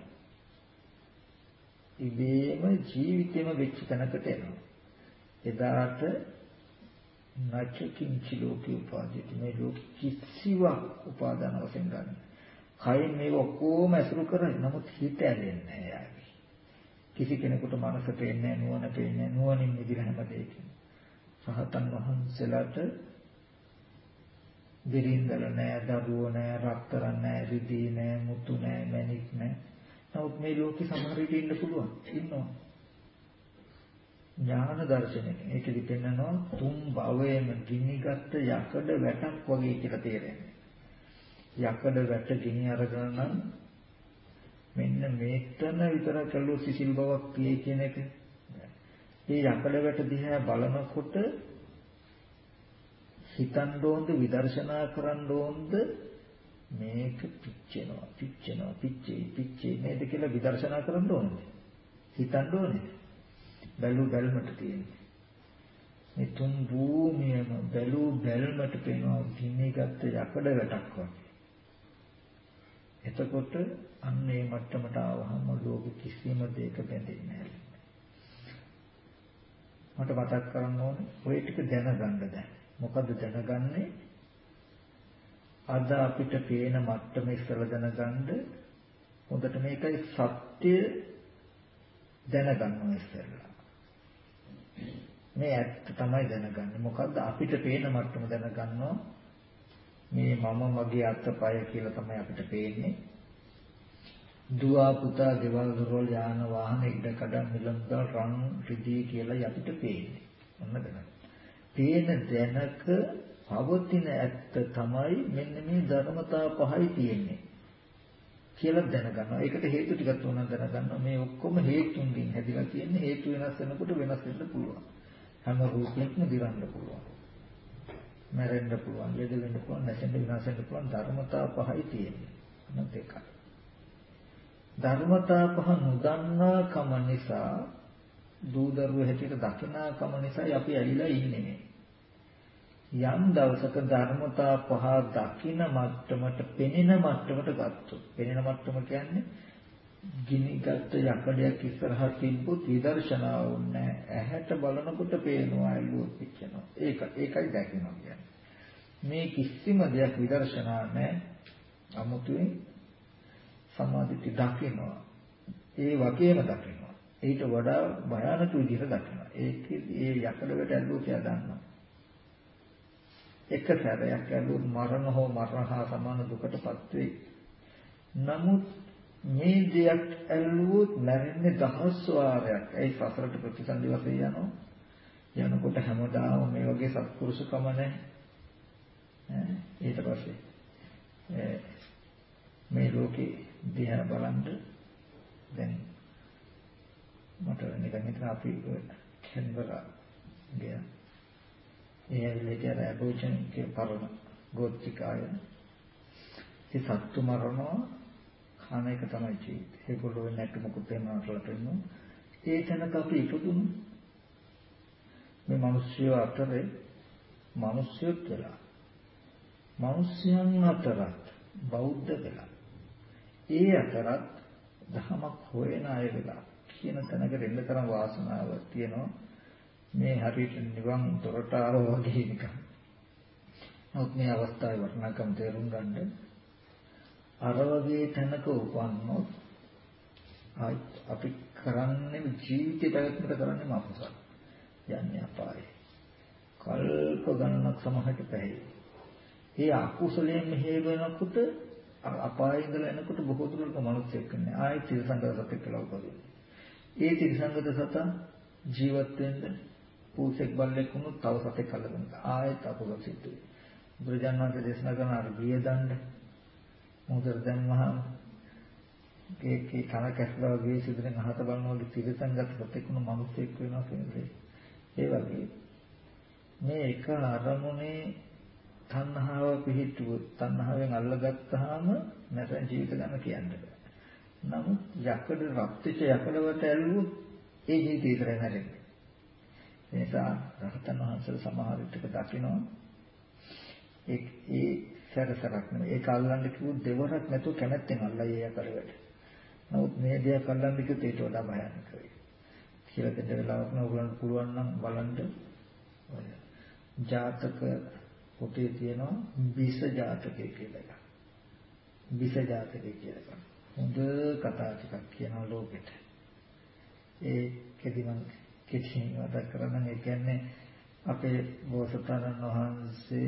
Speaker 1: ඉබේම ජීවිතේම වෙච්ච තැනකට එනවා. එදාට නැචකින්ච ලෝකේ උපාදිත මේ ලෝක කිසිවක් උපාදාන වශයෙන් ගන්න. කයින් මේක ඔක්කොම ඇසුරු කරන්නේ නමුත් හිත ඇලෙන්නේ නැහැ යාගේ. කිසි කෙනෙකුට මනස පේන්නේ නුවණ පේන්නේ නුවණින් විදිහ හැම දෙයකින්. රහතන් වහන්සේලාට බිරින්දල නෑ, දරුවෝ නෑ, රත්තරන් නෑ, රිදී නෑ, මුතු නෑ, මණික් නෑ. නමුත් මේ ලෝකේ සමහර විට ඉන්න පුළුවන්. ඉන්නවා. ඥාන දර්ශනය. ඒකෙදි පෙන්නනවා තුන් භවයේම ගිනිගත් යකඩ වැටක් වගේ කියලා තේරෙන්නේ. යකඩ වැට ගිනි අරගෙන නම් මෙන්න මේතන විතර කළු සිසිල් බවක් පියේ කියන එක. මේ යකඩ වැට දිහා බලනකොට හිතන්න ඕනද විදර්ශනා කරන්න ඕනද මේක පිච්චේ නේද කියලා විදර්ශනා කරන්න ඕනද? හිතන්න ඕනේ. බැලුමට තියෙන්නේ. මේ තුන් භූමියම බැලුමට පේනවා ගිනිගත් යකඩ වැටක් වගේ. එතකොට අන්න ඒ මට්ටමට ආවහම ලෝක කිසිම දෙයක බැඳෙන්නේ නැහැ. මට මතක් කරන්න ඕනේ ඔය ටික දැනගන්න දැන්. මොකද්ද දැනගන්නේ? අද අපිට පේන මට්ටම ඉස්සලා දැනගන්න හොඳට මේකයි සත්‍ය දැනගන්න ඉස්සලා. මේ ඇත්ත තමයි දැනගන්නේ. මොකද්ද අපිට පේන මට්ටම දැනගන්නවා. මේ මම මගේ අත්පය කියලා තමයි අපිට පේන්නේ. දුව පුතා දේවල් දොරවල් යාන වාහන ඉඩකඩම් මිලමුදල් රන් රිදී කියලා අපිට පේන්නේ. ඔන්න දැනගන්න. පේන දැනක පවතින ඇත්ත තමයි මෙන්න මේ ධර්මතා පහයි තියෙන්නේ කියලා දැනගන්නවා. ඒකට හේතු ටිකක් උනන දැනගන්නවා. මේ ඔක්කොම හේතුන්ගෙන් හැදිලා තියෙන්නේ. හේතු වෙනස් වෙනකොට වෙනස් වෙන්න පුළුවන්. හැම රූපයක්ම දිරන්න පුළුවන්. මැරෙන්න පුළුවන්, ලෙඩ වෙන්න පුළුවන්, නැසෙන්න විනාශ වෙන්න පුළුවන් ධර්මතා පහයි තියෙන්නේ. මොන දෙකයි. ධර්මතා පහ නොදන්නා කම නිසා දූදරුව හැටියට දකිනා කම නිසා අපි ඇලිලා ඉන්නේ. යම් දවසක ධර්මතා පහ දකින මට්ටමට, පෙනෙන මට්ටමට ගත්තොත්, පෙනෙන මට්ටම කියන්නේ ගිනිගත් යකඩයක් ඉස්සරහා තිබ්බොත් විදර්ශනා වුන්නේ ඇහැට බලනකොට පේනවා ඇල්ලුවොත් පිච්චෙනවා. ඒකයි දැකිනවා කියන්නේ. මේ කිසිම දෙයක් විදර්ශනා නැහැ. අමුතුවෙන් සමාධිත දකිනවා. ඒ වගේම දකිනවා. ඊට වඩා භයානක විදිහට දකිනවා. ඒ යකඩකට ඇල්ලුවොත් එයා දන්නවා. එක සැරයක් ඇල්ලුවොත් මරණ හෝ මරණ හා සමාන දුකටපත් වෙයි. නමුත් මේ දෙයක් ඇල්ලුවොත් මැරෙන්නේ දහස් වාරයක්. ඒ සසරට ප්‍රතිසන්දි වශයෙන් යනවා. යනකොට හැමදාම මේ වගේ සත්පුරුෂකම නැහැ. ඊට පස්සේ මේ ලෝකේ දිහා බලන්න දැන් මට නිකන් හිතන අපි කෙන්වරා ගියා. ඒ බෝචන් කිය පරණ ගෝත්‍රිකාය. ඒ සත්තු මරනවා කන එක තමයි ජීවිතේ. ඒගොල්ලෝ නැට්ටු මොකුත් එන්නවටලට ඉන්නවා. ඒ තැනක අපි ඉපදුණු මේ මිනිස්සු අතරේ මිනිස්සුත් වෙලා. මිනිස්යන් අතරත් බෞද්ධ වෙලා. ඒ අතරත් ධමයක් හොයන අය වෙලා කියන තැනකට එන්න තරම් වාසනාවක් තියෙනවා. මේ හරියට නිවන් දොරට ආවා වගේ නිකන්. නමුත් මේ අවස්ථාවේ වටිනාකම තේරුම් ගන්න අර වගේ තැනක උපන්නොත් අපි කරන්නේ ජීවිතය පැවැත්මට කරන්නේ මාපසක්. යන්නේ අපායේ. කල්ප ගණනක් සමහරට පැහැයි. ඒ අකුසලයෙන් මෙහෙම වෙනකොට අපායේ ඉඳලා එනකොට බොහෝ දුරට මනුස්සයෙක් වෙන්නේ. ආයෙත් තිරසංගත සතෙක් කියලා උපදිනවා. ඒ තිරසංගත සතා ජීවත් වෙන්න පූසෙක් බල්ලෙක් වුණොත් තව සතෙක් අල්ලගෙන ආයෙත් අකුසල සිද්ධ වෙනවා. බුදුජානක දේශනා කරන අර ගිය දණ්ඩ මොකද දැම්මහම ඒකේ කන කැස්ලා වගේ සිදුරෙන් අහත බලනවා වගේ තිරසංගත සතෙක් වුණ මනුස්සයෙක් වෙනවා කියන්නේ. ඒ වගේ මේ එක අරමුණේ තණ්හාව පිහිටුවොත් තණ්හාවෙන් අල්ලගත්තාම නැත්නම් ජීවිත ගන්න කියන්නේ බෑ. නමුත් යකඩ රක්තිච යකඩවට ඇල්ලුවොත් ඒ ජීවිතය විතරයි හැරෙන්නේ. ඒ නිසා රහතන් වහන්සේ සමහර විටක දකිනවා ඒ සැරසරක් නෙමෙයි. ඒක අල්ලන්න කිව්වොත් දෙවරක් නැතුව කැමැත්තෙන් අල්ලයි ඒ යකඩවට. නමුත් මේ දෙයක් අල්ලන්න කිව්වොත් ඒට වඩා භයානක වෙයි. කියලා දෙන්න වෙලාවක් නම් ඔයගොල්ලන්ට පුළුවන් නම් බලන්න ඔය ජාතක පොතේ තියෙනවා විස ජාතකය කියලා එකක්. විස ජාතකය කියලා. හොඳ කතා ටිකක් කියනවා ලෝකෙට. ඒකෙදි මම කෙටියෙන් මතක් කරගන්න. ඒ කියන්නේ අපේ බෝසතාණන් වහන්සේ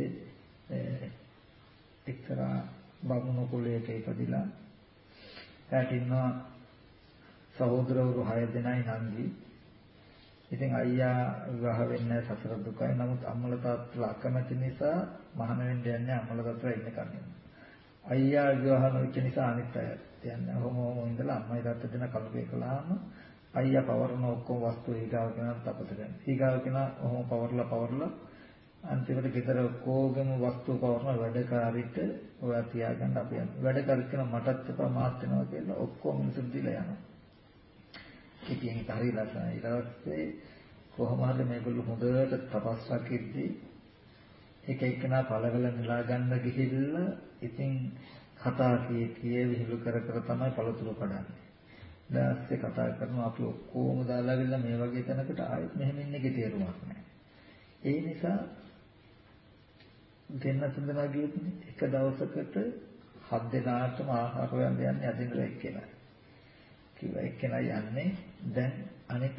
Speaker 1: එක්තරා බමුණු කුලයක ඉපදිලා එයාට ඉන්නවා සහෝදරවරු 6 දෙනයි නංගි. ඉතින් අයියා විවාහ වෙන්නේ සසර දුකයි. නමුත් අම්මලා තාත්තලා අකමැති නිසා මහාන වෙන්න යන්නේ අම්මලා තාත්තලා ඉන්න කන්නේ. අයියා විවාහ නොවෙච්ච නිසා අනිත් අය යන්නේ. ඔහොම ඉඳලා අම්මයි තාත්තා දෙන කල්පේ කළාම අයියා පවරන ඔක්කොම වස්තු ඊගාව කෙනාට තපස ගන්න. ඊගාව කෙනා ඔහොම පවරලා අන්තිමට ගෙදර ඔක්කොගේම වස්තු පවරන වැඩකාරීට ඔයා තියාගන්න අපි යනවා. වැඩකාරීට කියන මටත් එපා මාත් වෙනවා කියලා ඔක්කොම මිනිස්සු දීලා යනවා. ඉතින් ඒක හරි ලස්සනයි. ඊට පස්සේ කොහොම හරි මේගොල්ලෝ හොඳට තපස් රකිද්දී එක එකනා පළවල නෙලා ගන්න ගිහිල්ලා ඉතින් කතා කියේ විහිළු කර තමයි පළතුරු කඩන්නේ. ඊට කතා කරනවා අපි ඔක්කොම දාලා ගිහලා මේ වගේ තැනකට ආයෙත් මෙහෙම ඉන්නේ තේරුමක් නැහැ. ඒ නිසා දෙන්න තුන්දෙනා ගියොත් එක දවසකට 7 දෙනාටම ආහාර හොයන්න යන්නේ අදින්දර එක්කෙනා. කිව්වා එක්කෙනා යන්නේ දැන් අනෙක්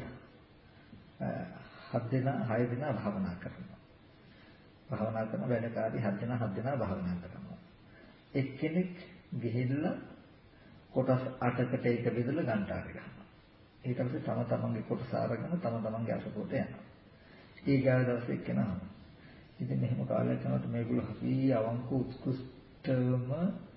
Speaker 1: 6 දෙනා භාවනා කරනවා. භාවනා කරන වැඩකාරී 7 දෙනා භාවනා කරනවා. එක්කෙනෙක් ගිහිල්ලා කොටස් 8කට ඒක බෙදලා ගන්ටාර ගන්නවා. ඊට පස්සේ තම තමන්ගේ කොටස අරගෙන තම තමන්ගේ අසපොට යනවා. ඊගාව දවසේ එක්කෙනා. ඉතින් මෙහෙම කාලයක් යනකොට මේගොල්ලෝ හරි අවංක උත්කෘෂ්ඨම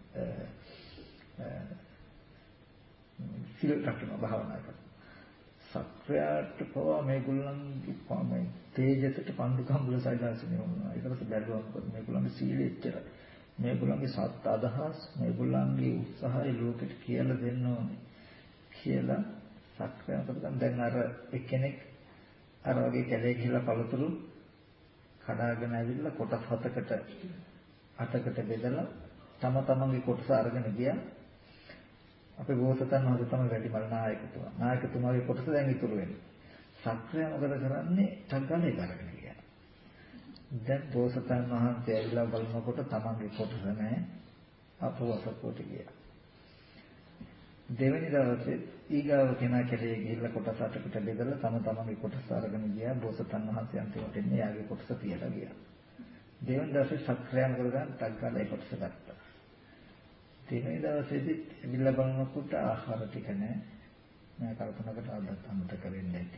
Speaker 1: සිල් රකින්න භාවනා කරනවා. සක්‍රියාට පවා මේගොල්ලන්ගේ තේජසට පඳු කම්බුල සයිදාසිනේ වුණා. ඊට පස්සේ බැලුවා මේගොල්ලන්ගේ සීලෙ එච්චරයි. මේගොල්ලන්ගේ සත් අදහස් මේගොල්ලන්ගේ උත්සාහය ලෝකෙට කියලා දෙන්න ඕනේ කියලා සක්‍රියාව කරගන්න. දැන් අර එක්කෙනෙක් අර වගේ කැලේ ගිහලා පළතුරු කඩාගෙන ඇවිල්ලා කොටස් 8කට බෙදලා තම තමන්ගේ කොටස අරගෙන ගියා. අපේ බෝසතාණන් වහන්සේ තමයි වැඩිමල් නායකතුමා. නායකතුමාගේ කොටස දැන් ඉතුරු වෙන්නේ. සක්‍රිය මොකද කරන්නේ? ටග්ගලේ කරගෙන ගියා. දැන් බෝසතාණන් වහන්සේ ඇවිල්ලා බලනකොට තමන්ගේ කොටස නැහැ. අපවසකොට ගියා. දෙවෙනි දවසේ ඊගාව කෙනා කැලේ ගිහිල්ලා කොටස් 8කට බෙදලා තම තමන්ගේ කොටස අරගෙන ගියා. බෝසතාණන් වහන්සේ අන්තිමට එන්නේ යාගේ කොටස තියලා ගියා. දෙවෙනි දවසේ සක්‍රිය මොකද කරන්නේ? ටග්ගලේ කොටස ගත්තා. දෙවෙනි දවසේදී ඇවිල්ලා බලනකොට ආහාර ටික නැහැ. මම කල්පනාකට අදත් අමතක වෙන්නේ නැති.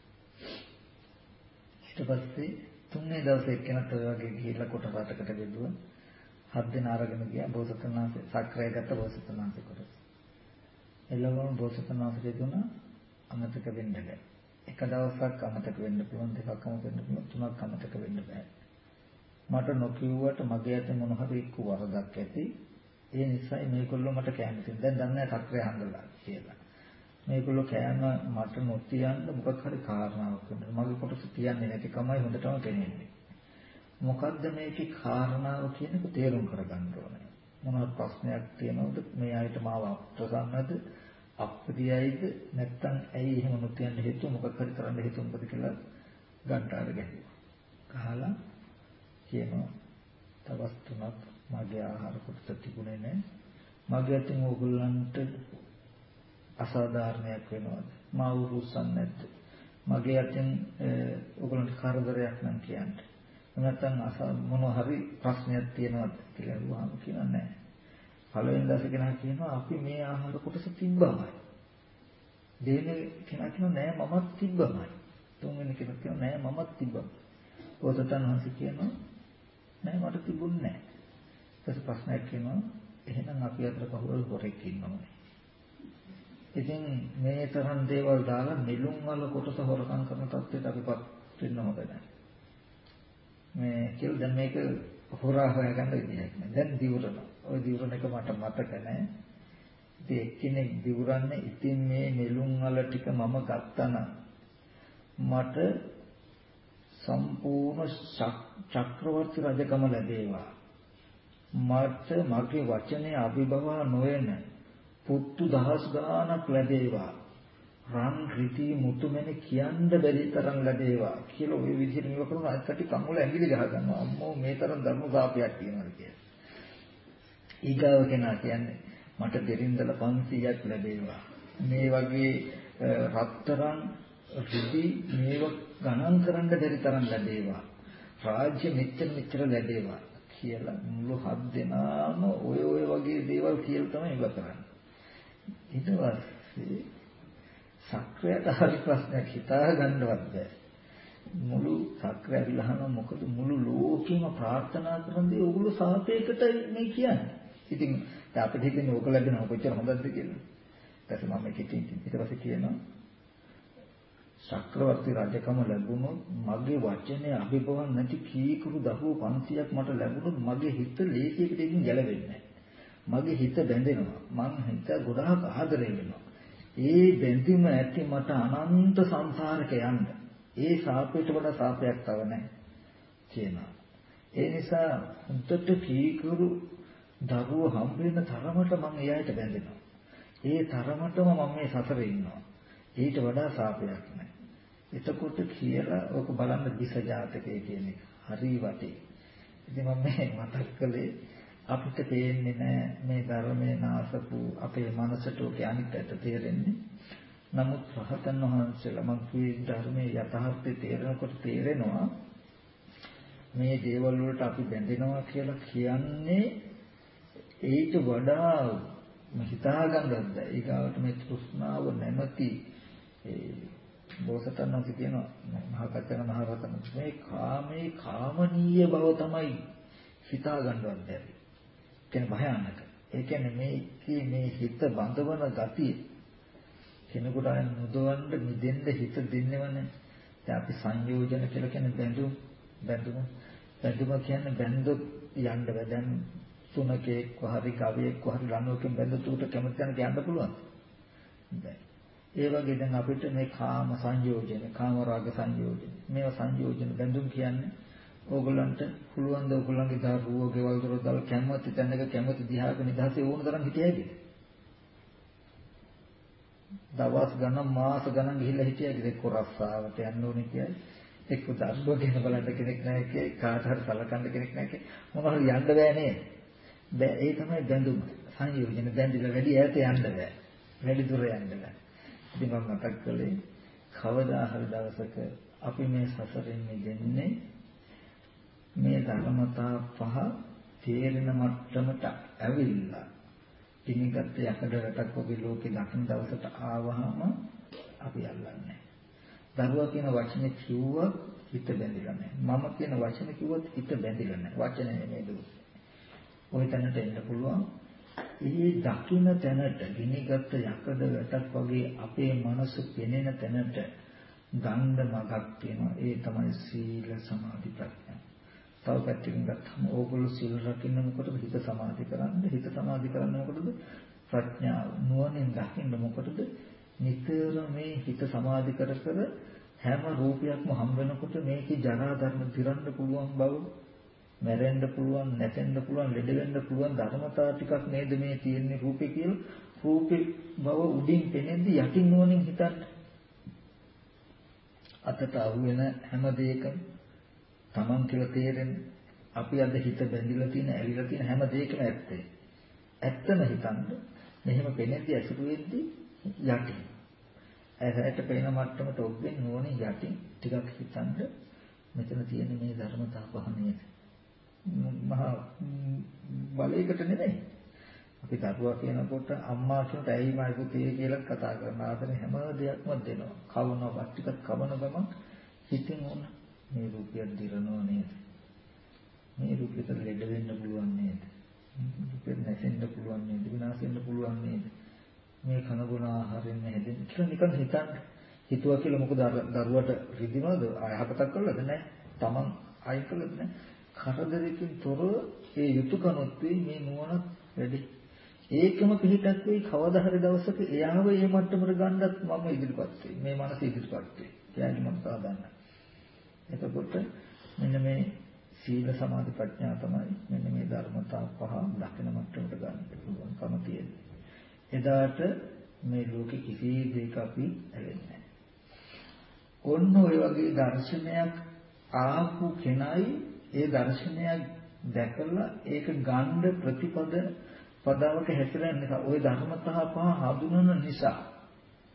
Speaker 1: ඊට පස්සේ තුන්වෙනි දවසේ එක්කෙනාට ඔය වගේ ගිහිල්ලා කොටස් 8කට බෙදුවා. 7 දෙනා අරගෙන ගියා. බෝසතාණන් වහන්සේ සක්‍රිය ගත්ත බෝසතාණන් වහන්සේ කොටස. එළවම බෝසතාණන් වහන්සේ දුන අමතක වෙන්න බෑ. එක දවසක් අමතක වෙන්න පුළුවන්, දෙකක් අමතක වෙන්න පුළුවන්, තුනක් අමතක වෙන්න බෑ. මට නොකියුවට මගේ අතේ මොන හරි එක්ක වරදක් ඇති. ඒ නිසායි මේගොල්ලෝ මට කෑම දෙන්නේ. දැන් දන්නේ නැහැ සක්‍රිය හංගලා කියලා. මේගොල්ලෝ කෑම මට නොතියන්න මොකක් හරි කාරණාවක් වෙනවා. මගේ කොටස තියන්නේ නැතිකමයි හොඳටම තේරෙන්නේ. මොකද්ද මේකේ කාරණාව කියන එක තේරුම් කරගන්න ඕනේ. මොනවාද ප්‍රශ්නයක් තියෙනවද? මේ ආයත මාව අප්‍රසන්නද? අප්‍රියයිද? නැත්නම් ඇයි එහෙම නොතියන්න හේතුව මොකක් හරි කරන්න හේතුව මොකද කියලා ගන්ටාර ගැහුවා. කහලා කියනවා තවස් තුනක් මගේ ආහාර කොටස තිබුණේ නැහැ. මගේ අතින් ඕගොල්ලන්ට අසාධාරණයක් වෙනවද? මාව උරුස්සන්නේ නැද්ද? මගේ අතින් ඕගොල්ලන්ට කරදරයක් නම් කියන්නේ. නැත්නම් මොනවා හරි ප්‍රශ්නයක් තියෙනවද කියලා අහුවාම කියනවා නැහැ. පළවෙනි දවසේ කෙනා කියනවා අපි මේ ආහාර කොටස තිබ්බමයි. දෙවෙනි කෙනා කියනවා නෑ මමත් තිබ්බමයි. තුන්වෙනි කෙනා කියනවා නෑ මමත් තිබ්බමයි. බෝසතාණන් වහන්සේ කියනවා නෑ මට තිබුණේ නෑ. ඊට ප්‍රශ්නයක් කියනවා එහෙනම් අපි අතර කවුරු හොරෙක් ඉන්නවද? ඉතින් මේ තරම් දේවල් දාලා නිලුම් වල කොටස හොරකම් කරන තත්ත්වයට අපිපත් වෙන්න හොඳ නැහැ. මේ කියලා දැන් මේක හොරා හොයාගන්න විදියක් නෑ. දැන් දිවුරන. ওই දිවුරන එක මට මතක නෑ. ඉතින් එක්කෙනෙක් දිවුරන්නේ ඉතින් මේ නිලුම් වල ටික මම ගත්තා නම් මට සම්පූර්ණ චක්‍රවර්ති රජකම ලැබේවා. මට මගේ වචනේ අභිභව නොවන පුත්තු දහස් ගාණක් ලැබේවා. රන් රිටි මුතුමැණි කියන්න බැරි තරම් ලැබේවා කියලා ওই විදිහට මේක කරන අත්කටි කම්මුල ඇඟිලි ගහ ගන්නවා. අම්මෝ මේ තරම් ධර්ම සාපයක් කියනවා කියලා. ඊගාව කෙනා කියන්නේ මට දෙරින්දල 500ක් ලැබේවා. මේ වගේ රත්තරන් රිදි මේව ගණන් කරන්න බැරි තරම් ලැබේවා. රාජ්‍ය මෙච්චර ලැබේවා කියලා මුළු හත් දෙනාම ඔය වගේ දේවල් කියලා තමයි ඉව කරන්නේ. ඊට පස්සේ සක්‍රයට හරි ප්‍රශ්නයක් හිතා ගන්නවත් බැහැ. මුළු සක්‍රය විලහන මොකද මුළු ලෝකෙම ප්‍රාර්ථනා කරන දේ ඕගොල්ලෝ සාපේකට මේ කියන්නේ. ඉතින් අපිට හිතෙන්නේ ඕක ලැබෙනවා කොච්චර හොඳද කියලා. ඊට පස්සේ මම කිටින් ඊට පස්සේ කියනවා චක්‍රවර්ති රජකම ලැබුණොත් මගේ වචනේ අභිභවන් නැති කීකරු දහුව 500ක් මට ලැබුණොත් මගේ හිත ලේසියකට ඉතින් ගැලවෙන්නේ නැහැ. මගේ හිත බැඳෙනවා. මං හිත ගොඩාක් ආදරේ වෙනවා. ඒ බැඳීම ඇති මට අනන්ත සංසාරක යන්න. ඒ සාපේට වඩා සාපයක් තව නැහැ කියනවා. ඒ නිසා හුද්දට කීකරු දරුව හම්බ වෙන තරමට මම එයාට බැඳෙනවා. ඒ තරමටම මම මේ සසරේ ඉන්නවා. ඊට වඩා සාපයක් නැහැ. එතකොට කියලා ඔක බලන්න දිස ජාතකයේ කියන එක. හරි වටේ. ඉතින් මම මේ මතක් කළේ අපිට තේන්නේ නැහැ මේ ධර්මයේ නාසපු අපේ මනසට ඔකේ අනිත්‍යත තේරෙන්නේ. නමුත් රහතන් වහන්සේලා මම කියේ ධර්මයේ යථාර්ථය තේරෙනකොට තේරෙනවා මේ දේවල් වලට අපි බැඳෙනවා කියලා කියන්නේ ඊට වඩා හිතා ගන්නවත් බැහැ. ඊගාවට මේ තෘෂ්ණාව නැමැති බෝසතාණන් වහන්සේ කියනවා මහා කච්චන මහ රහතන් මේ කාමේ කාමනීය බව තමයි හිතා ගන්නවත් බැහැ. කියන්නේ භයානක. ඒ කියන්නේ මේ හිත බඳවන ගතිය කෙනෙකුට අය නොදවන්න මිදෙන්න හිත දෙන්නවනේ. දැන් අපි සංයෝජන කියලා කියන්නේ බැඳුම කියන්නේ බැඳොත් යන්න බෑ. දැන් සුනකෙක් හරි ගවයෙක් හරි ලණුවකින් බැඳුත් උට කැමති තැනක යන්න පුළුවන්. බෑ. ඒ වගේ දැන් අපිට මේ කාම සංයෝජන, කාම රාග සංයෝජන, මේවා සංයෝජන බැඳුම් කියන්නේ ඕගොල්ලන්ට පුළුවන් ද ඕගොල්ලන්ගේ දරුවෝ ගෙවල් දොරවල් කැමති තැනක කැමති දිහාක නිදහසේ ඕන තරම් හිටියයිද? දවස් ගණන් මාස ගණන් ගිහිල්ලා හිටියයිද එක්ක රස්සාවට යන්න ඕනේ කියයි. එක්ක දරුවෝ ගැන බලන්න කෙනෙක් නැහැ කියයි. කාට හරි සලකන්න කෙනෙක් නැහැ කියයි. මොනවා හරි යන්න බෑ නේද? බෑ. ඒ තමයි බැඳුම. සංයෝජන බැඳිලා වැඩි ඈත යන්න බෑ. වැඩි දුර යන්න බෑ. ඉතින් මම මතක් කළේ කවදා හරි දවසක අපි මේ සසරෙන් මිදෙන්නේ මේ ධර්මතා පහ තේරෙන මට්ටමට ඇවිල්ලා ඉනිගත් යකඩ රටක් වගේ ලෝකේ දකින්න දවසට ආවහම අපි අල්ලන්නේ. දරුවා කියන වචනේ කිව්වත් හිත බැඳිලා නැහැ. මම කියන වචනේ කිව්වොත් හිත බැඳිලා නැහැ. වචනේ නෙමෙයි දුක. ওই තැනට එන්න පුළුවන්. ඒ දකින්න තැනට ඉනිගත් යකඩ රටක් වගේ අපේ මනස පෙනෙන තැනට ගන්න මගක් තියෙනවා. ඒ තමයි සීල සමාධි ප්‍රඥා. තව පැත්තකින් ගත්තම ඕගොල්ලෝ සීල රකින්න මොකටද හිත සමාධි කරන්නේ? හිත සමාධි කරන්න මොකටද? ප්‍රඥාව නුවණින් දකින්න මොකටද? නිතර මේ හිත සමාධි කර හැම රූපයක්ම හම් වෙනකොට මේකේ ජරා ධර්ම දිරන්න පුළුවන් බව, මැරෙන්න පුළුවන්, නැතෙන්න පුළුවන්, ලෙඩ වෙන්න පුළුවන් ධර්මතා ටිකක් නේද මේ තියෙන රූපේ කියලා රූපේ බව උඩින් පෙනෙද්දි යටින් නුවණින් හිතන්න. අතට අහු වෙන හැම දෙයකම තමන් කියලා තේරෙන අපි අද හිත බැඳිලා තියෙන ඇලිලා තියෙන හැම දෙයකම ඇත්තේ. ඇත්තම හිතන්න මෙහෙම පෙනෙද්දී අසුරු වෙද්දී යටින්. ඇහැට පේන මට්ටමට ඔබෙන් නෝනේ යටින් ටිකක් හිතන්න මෙතන තියෙන මේ ධර්මතා පහ නේද? මහා බලයකට නෙමෙයි. අපි දරුවා කියනකොට අම්මා කියනට ඇයි මයි පුතේ කියලා කතා කරන ආතන හැම දෙයක්ම දෙනවා. කවනවා ටිකක් කවන ගමන් හිතින් ඕන මේ රූපය දිරනවා නේද? මේ රූපෙට ලෙඩ වෙන්න පුළුවන් නේද? රූපෙට නැසෙන්න පුළුවන් නේද? විනාශ වෙන්න පුළුවන් නේද? මේ කන බොන ආහාරයෙන් හැදෙන්න කියලා නිකන් හිතන්න. හිතුවා කියලා මොකද දරුවට රිදිනවද? අයහපතක් කළාද නැහැ. Taman අයින් කළාද නැහැ. කරදරකින් තොරව ඒ යුතුයකමත් මේ නුවණ වැඩි. ඒකම පිළිටක් වෙයි කවදා හරි දවසක එයාව මේ මට්ටමට ගන්නත් මම ඉදිරිපත් වෙයි. මේ මනස ඉදිරිපත් වෙයි. එයාගේ මනස ආදන්න. එතකොට මෙන්න මේ සීල සමාධි ප්‍රඥා තමයි මෙන්න මේ ධර්මතා පහ දකින මට්ටමට ගන්න පුළුවන්කම තියෙන්නේ. එදාට මේ ලෝකෙ කිසි දෙයක අපි ඇලෙන්නේ නැහැ. ඔන්න ඔය වගේ දර්ශනයක් ආපු කෙනයි ඒ දර්ශනයක් දැකලා ඒක ගන්න පදාවක හැසිරෙන නිසා ওই ධර්මතා පහ හඳුනන නිසා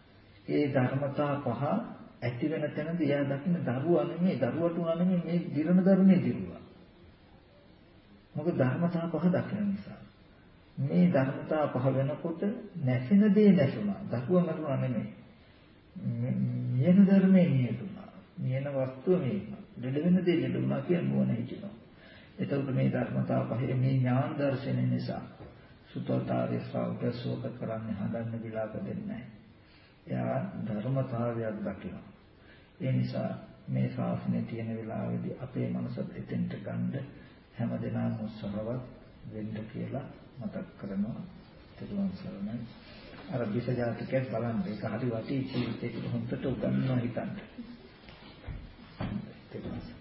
Speaker 1: ඒ ධර්මතා පහ ඇති වෙන තැනදී එයා දකින්න දරුවා නෙමෙයි, දරුවට උනා නෙමෙයි මේ දිරණ ධර්මයේ දිරුවා. මොකද ධර්මතා පහ දකින නිසා. මේ ධර්මතා පහ වෙනකොට නැසෙන දේ නැසුණා. දරුවා මරුණා නෙමෙයි. නියම ධර්මයේ නියතුණා. නියන වස්තුව මේක. දෙඩ වෙන දේ දෙඩ වුණා කියන නුවණ හිතෙනවා. එතකොට මේ ධර්මතා පහේ මේ ඥාන දර්ශනය නිසා සුතෝතාරී ශ්‍රාවක ශෝක කරන්නේ හදන්න විලාප දෙන්නේ නැහැ. එයා ධර්මතාවයක් දකිනවා. ඒ නිසා මේ ශාසනයේ තියෙන වෙලාවේදී අපේ මනසත් එතෙන්ට ගන්න හැමදෙනාම උත්සාහවත් වෙන්න කියලා මතක් කරනවා. තිරුවන් සරණයි. අර විසජාතිකයක් බලන්න ඒක හරි වටී ජීවිතේට හොඳට උගන්වනවා හිතන්න. තිරුවන් සරණයි.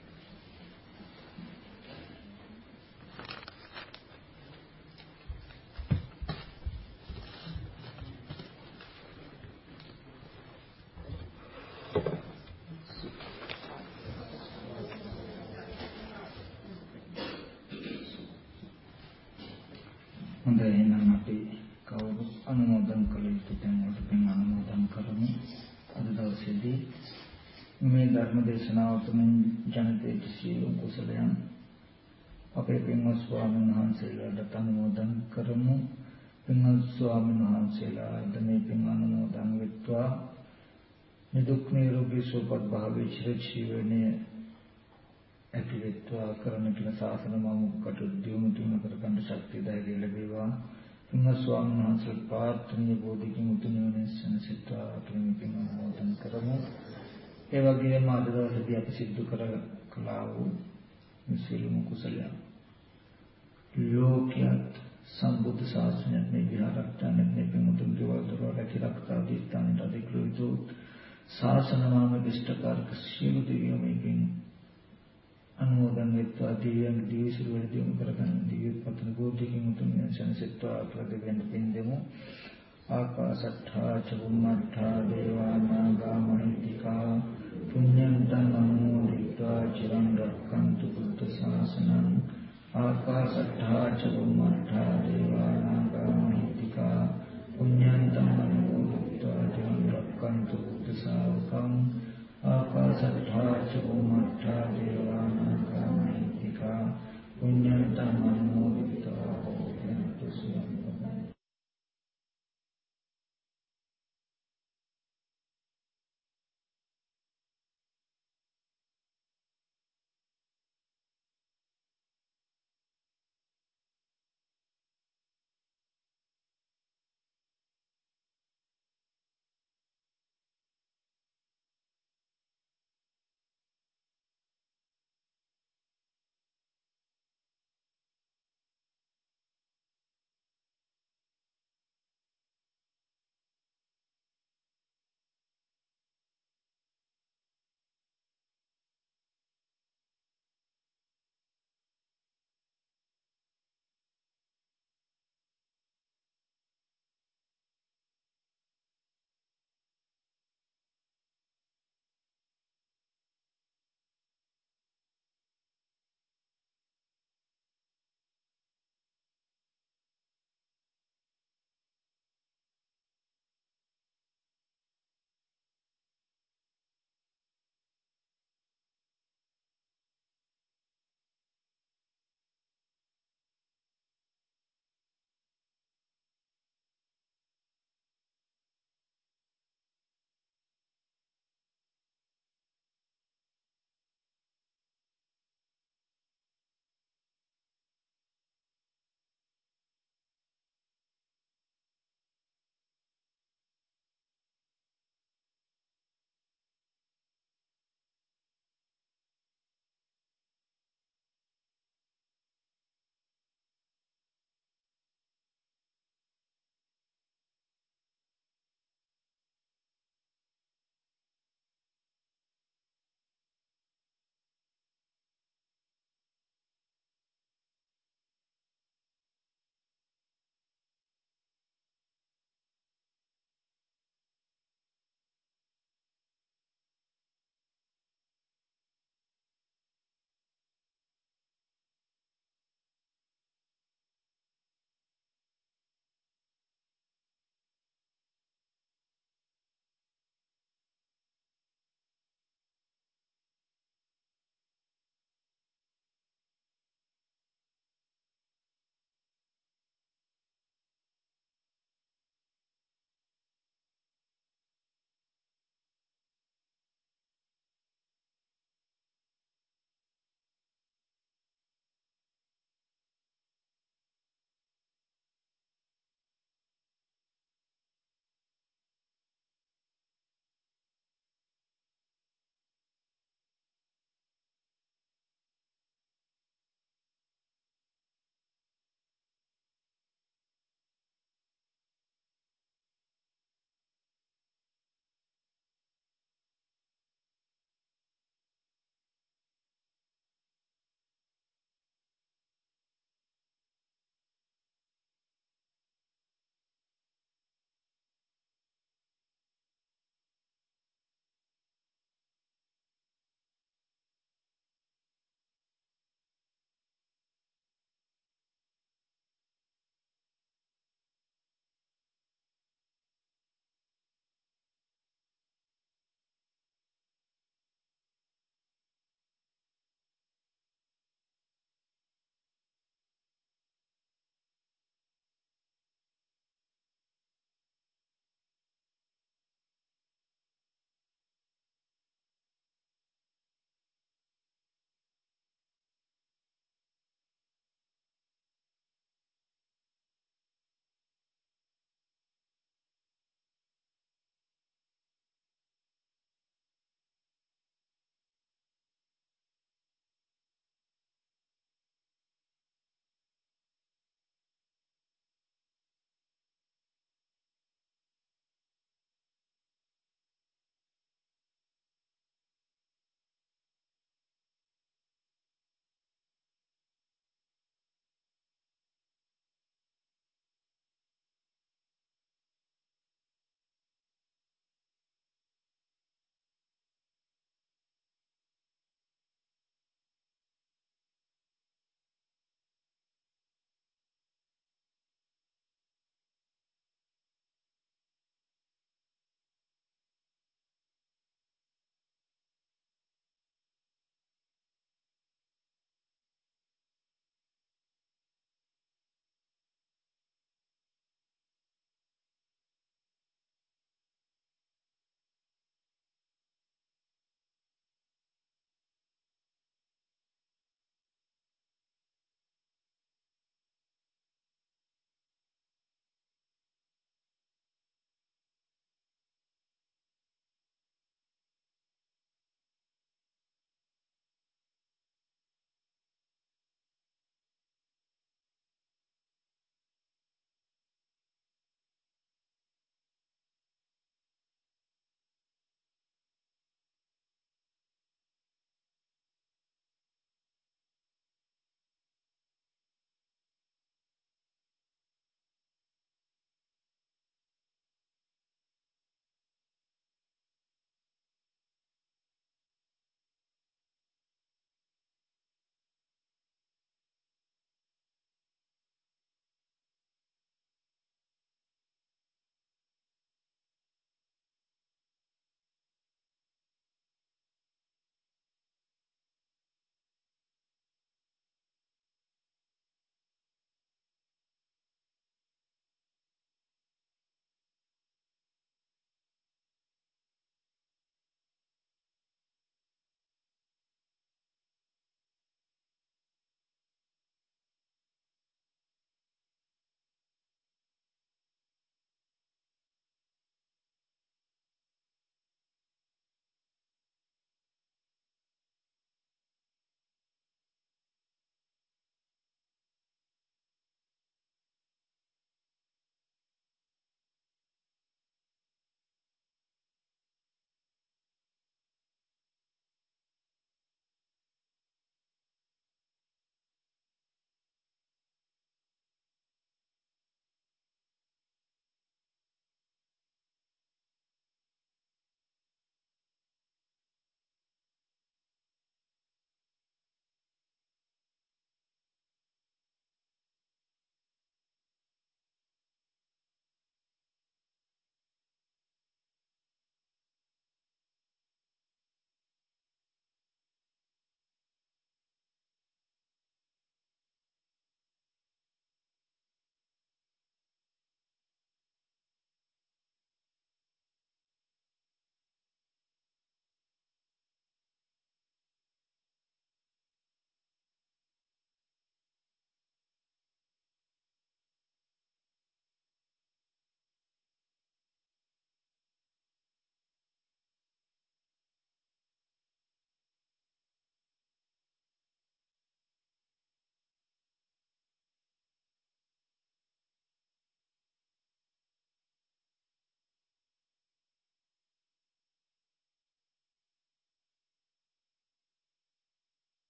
Speaker 1: හොඳයි එහෙනම් අපි කවුරු අනුමෝදන් කළ යුතු තැන් වලට පින් අනුමෝදන් කරමු. අද දවසේදී මේ ධර්ම දේශනාව තුළින් ජනිත සියලු කුසලයන් අපේ පින්වත් ස්වාමීන් වහන්සේලාට අනුමෝදන් කරමු. පින්වත් ස්වාමීන් වහන්සේලාට මේ පින් අනුමෝදන් වෙත්වා නිදුක් නිරෝගී සුවපත් භාවයේ චිර ජීවනයේ ඇති වෙත්වා කරන කින සාසන මාමුකට දියුණු තුන කරගන්න ශක්තිය ධෛර්යය ලැබේවා. පින්වත් ස්වාමීන් වහන්සේ ප්‍රාර්ථනීය බෝධිකින් උතුම්වන සනසිතා පින් අනුමෝදන් කරමු. ඒ වගේම අද දවසේදී අපි සිදු කළා වූ සියලුම කුසලයන් ලෝකයක් සම්බුද්ධ ශාසනයත් මේ විහාරස්ථානත් මේ පින්වතුන් දේවල් දරවල රැකිරක්තා දිස්ත්‍රාන්ට අධිකෘතු ශාසන මාම විෂ්ඨකාරක සියලු දෙවියෝ මේකින් අනුමෝදන් වෙත්වා දිව්‍යංග දිවිසිර වලදීම කරගන්න දිව්‍යපතන බෝධිකින් උතුම් සංසිත්වා ප්‍රතිවෙන්න පින්දෙමු. ආකාශට්ඨා චුම්මට්ඨා දේවානාගා මහිත්‍තිකා පුඤ්ඤන්තං අනුමෝදිत्वा චිරං රක්ඛන්තු බුද්ධ ශාසනං. ආකාශට්ඨා චුම්මට්ඨා දේවා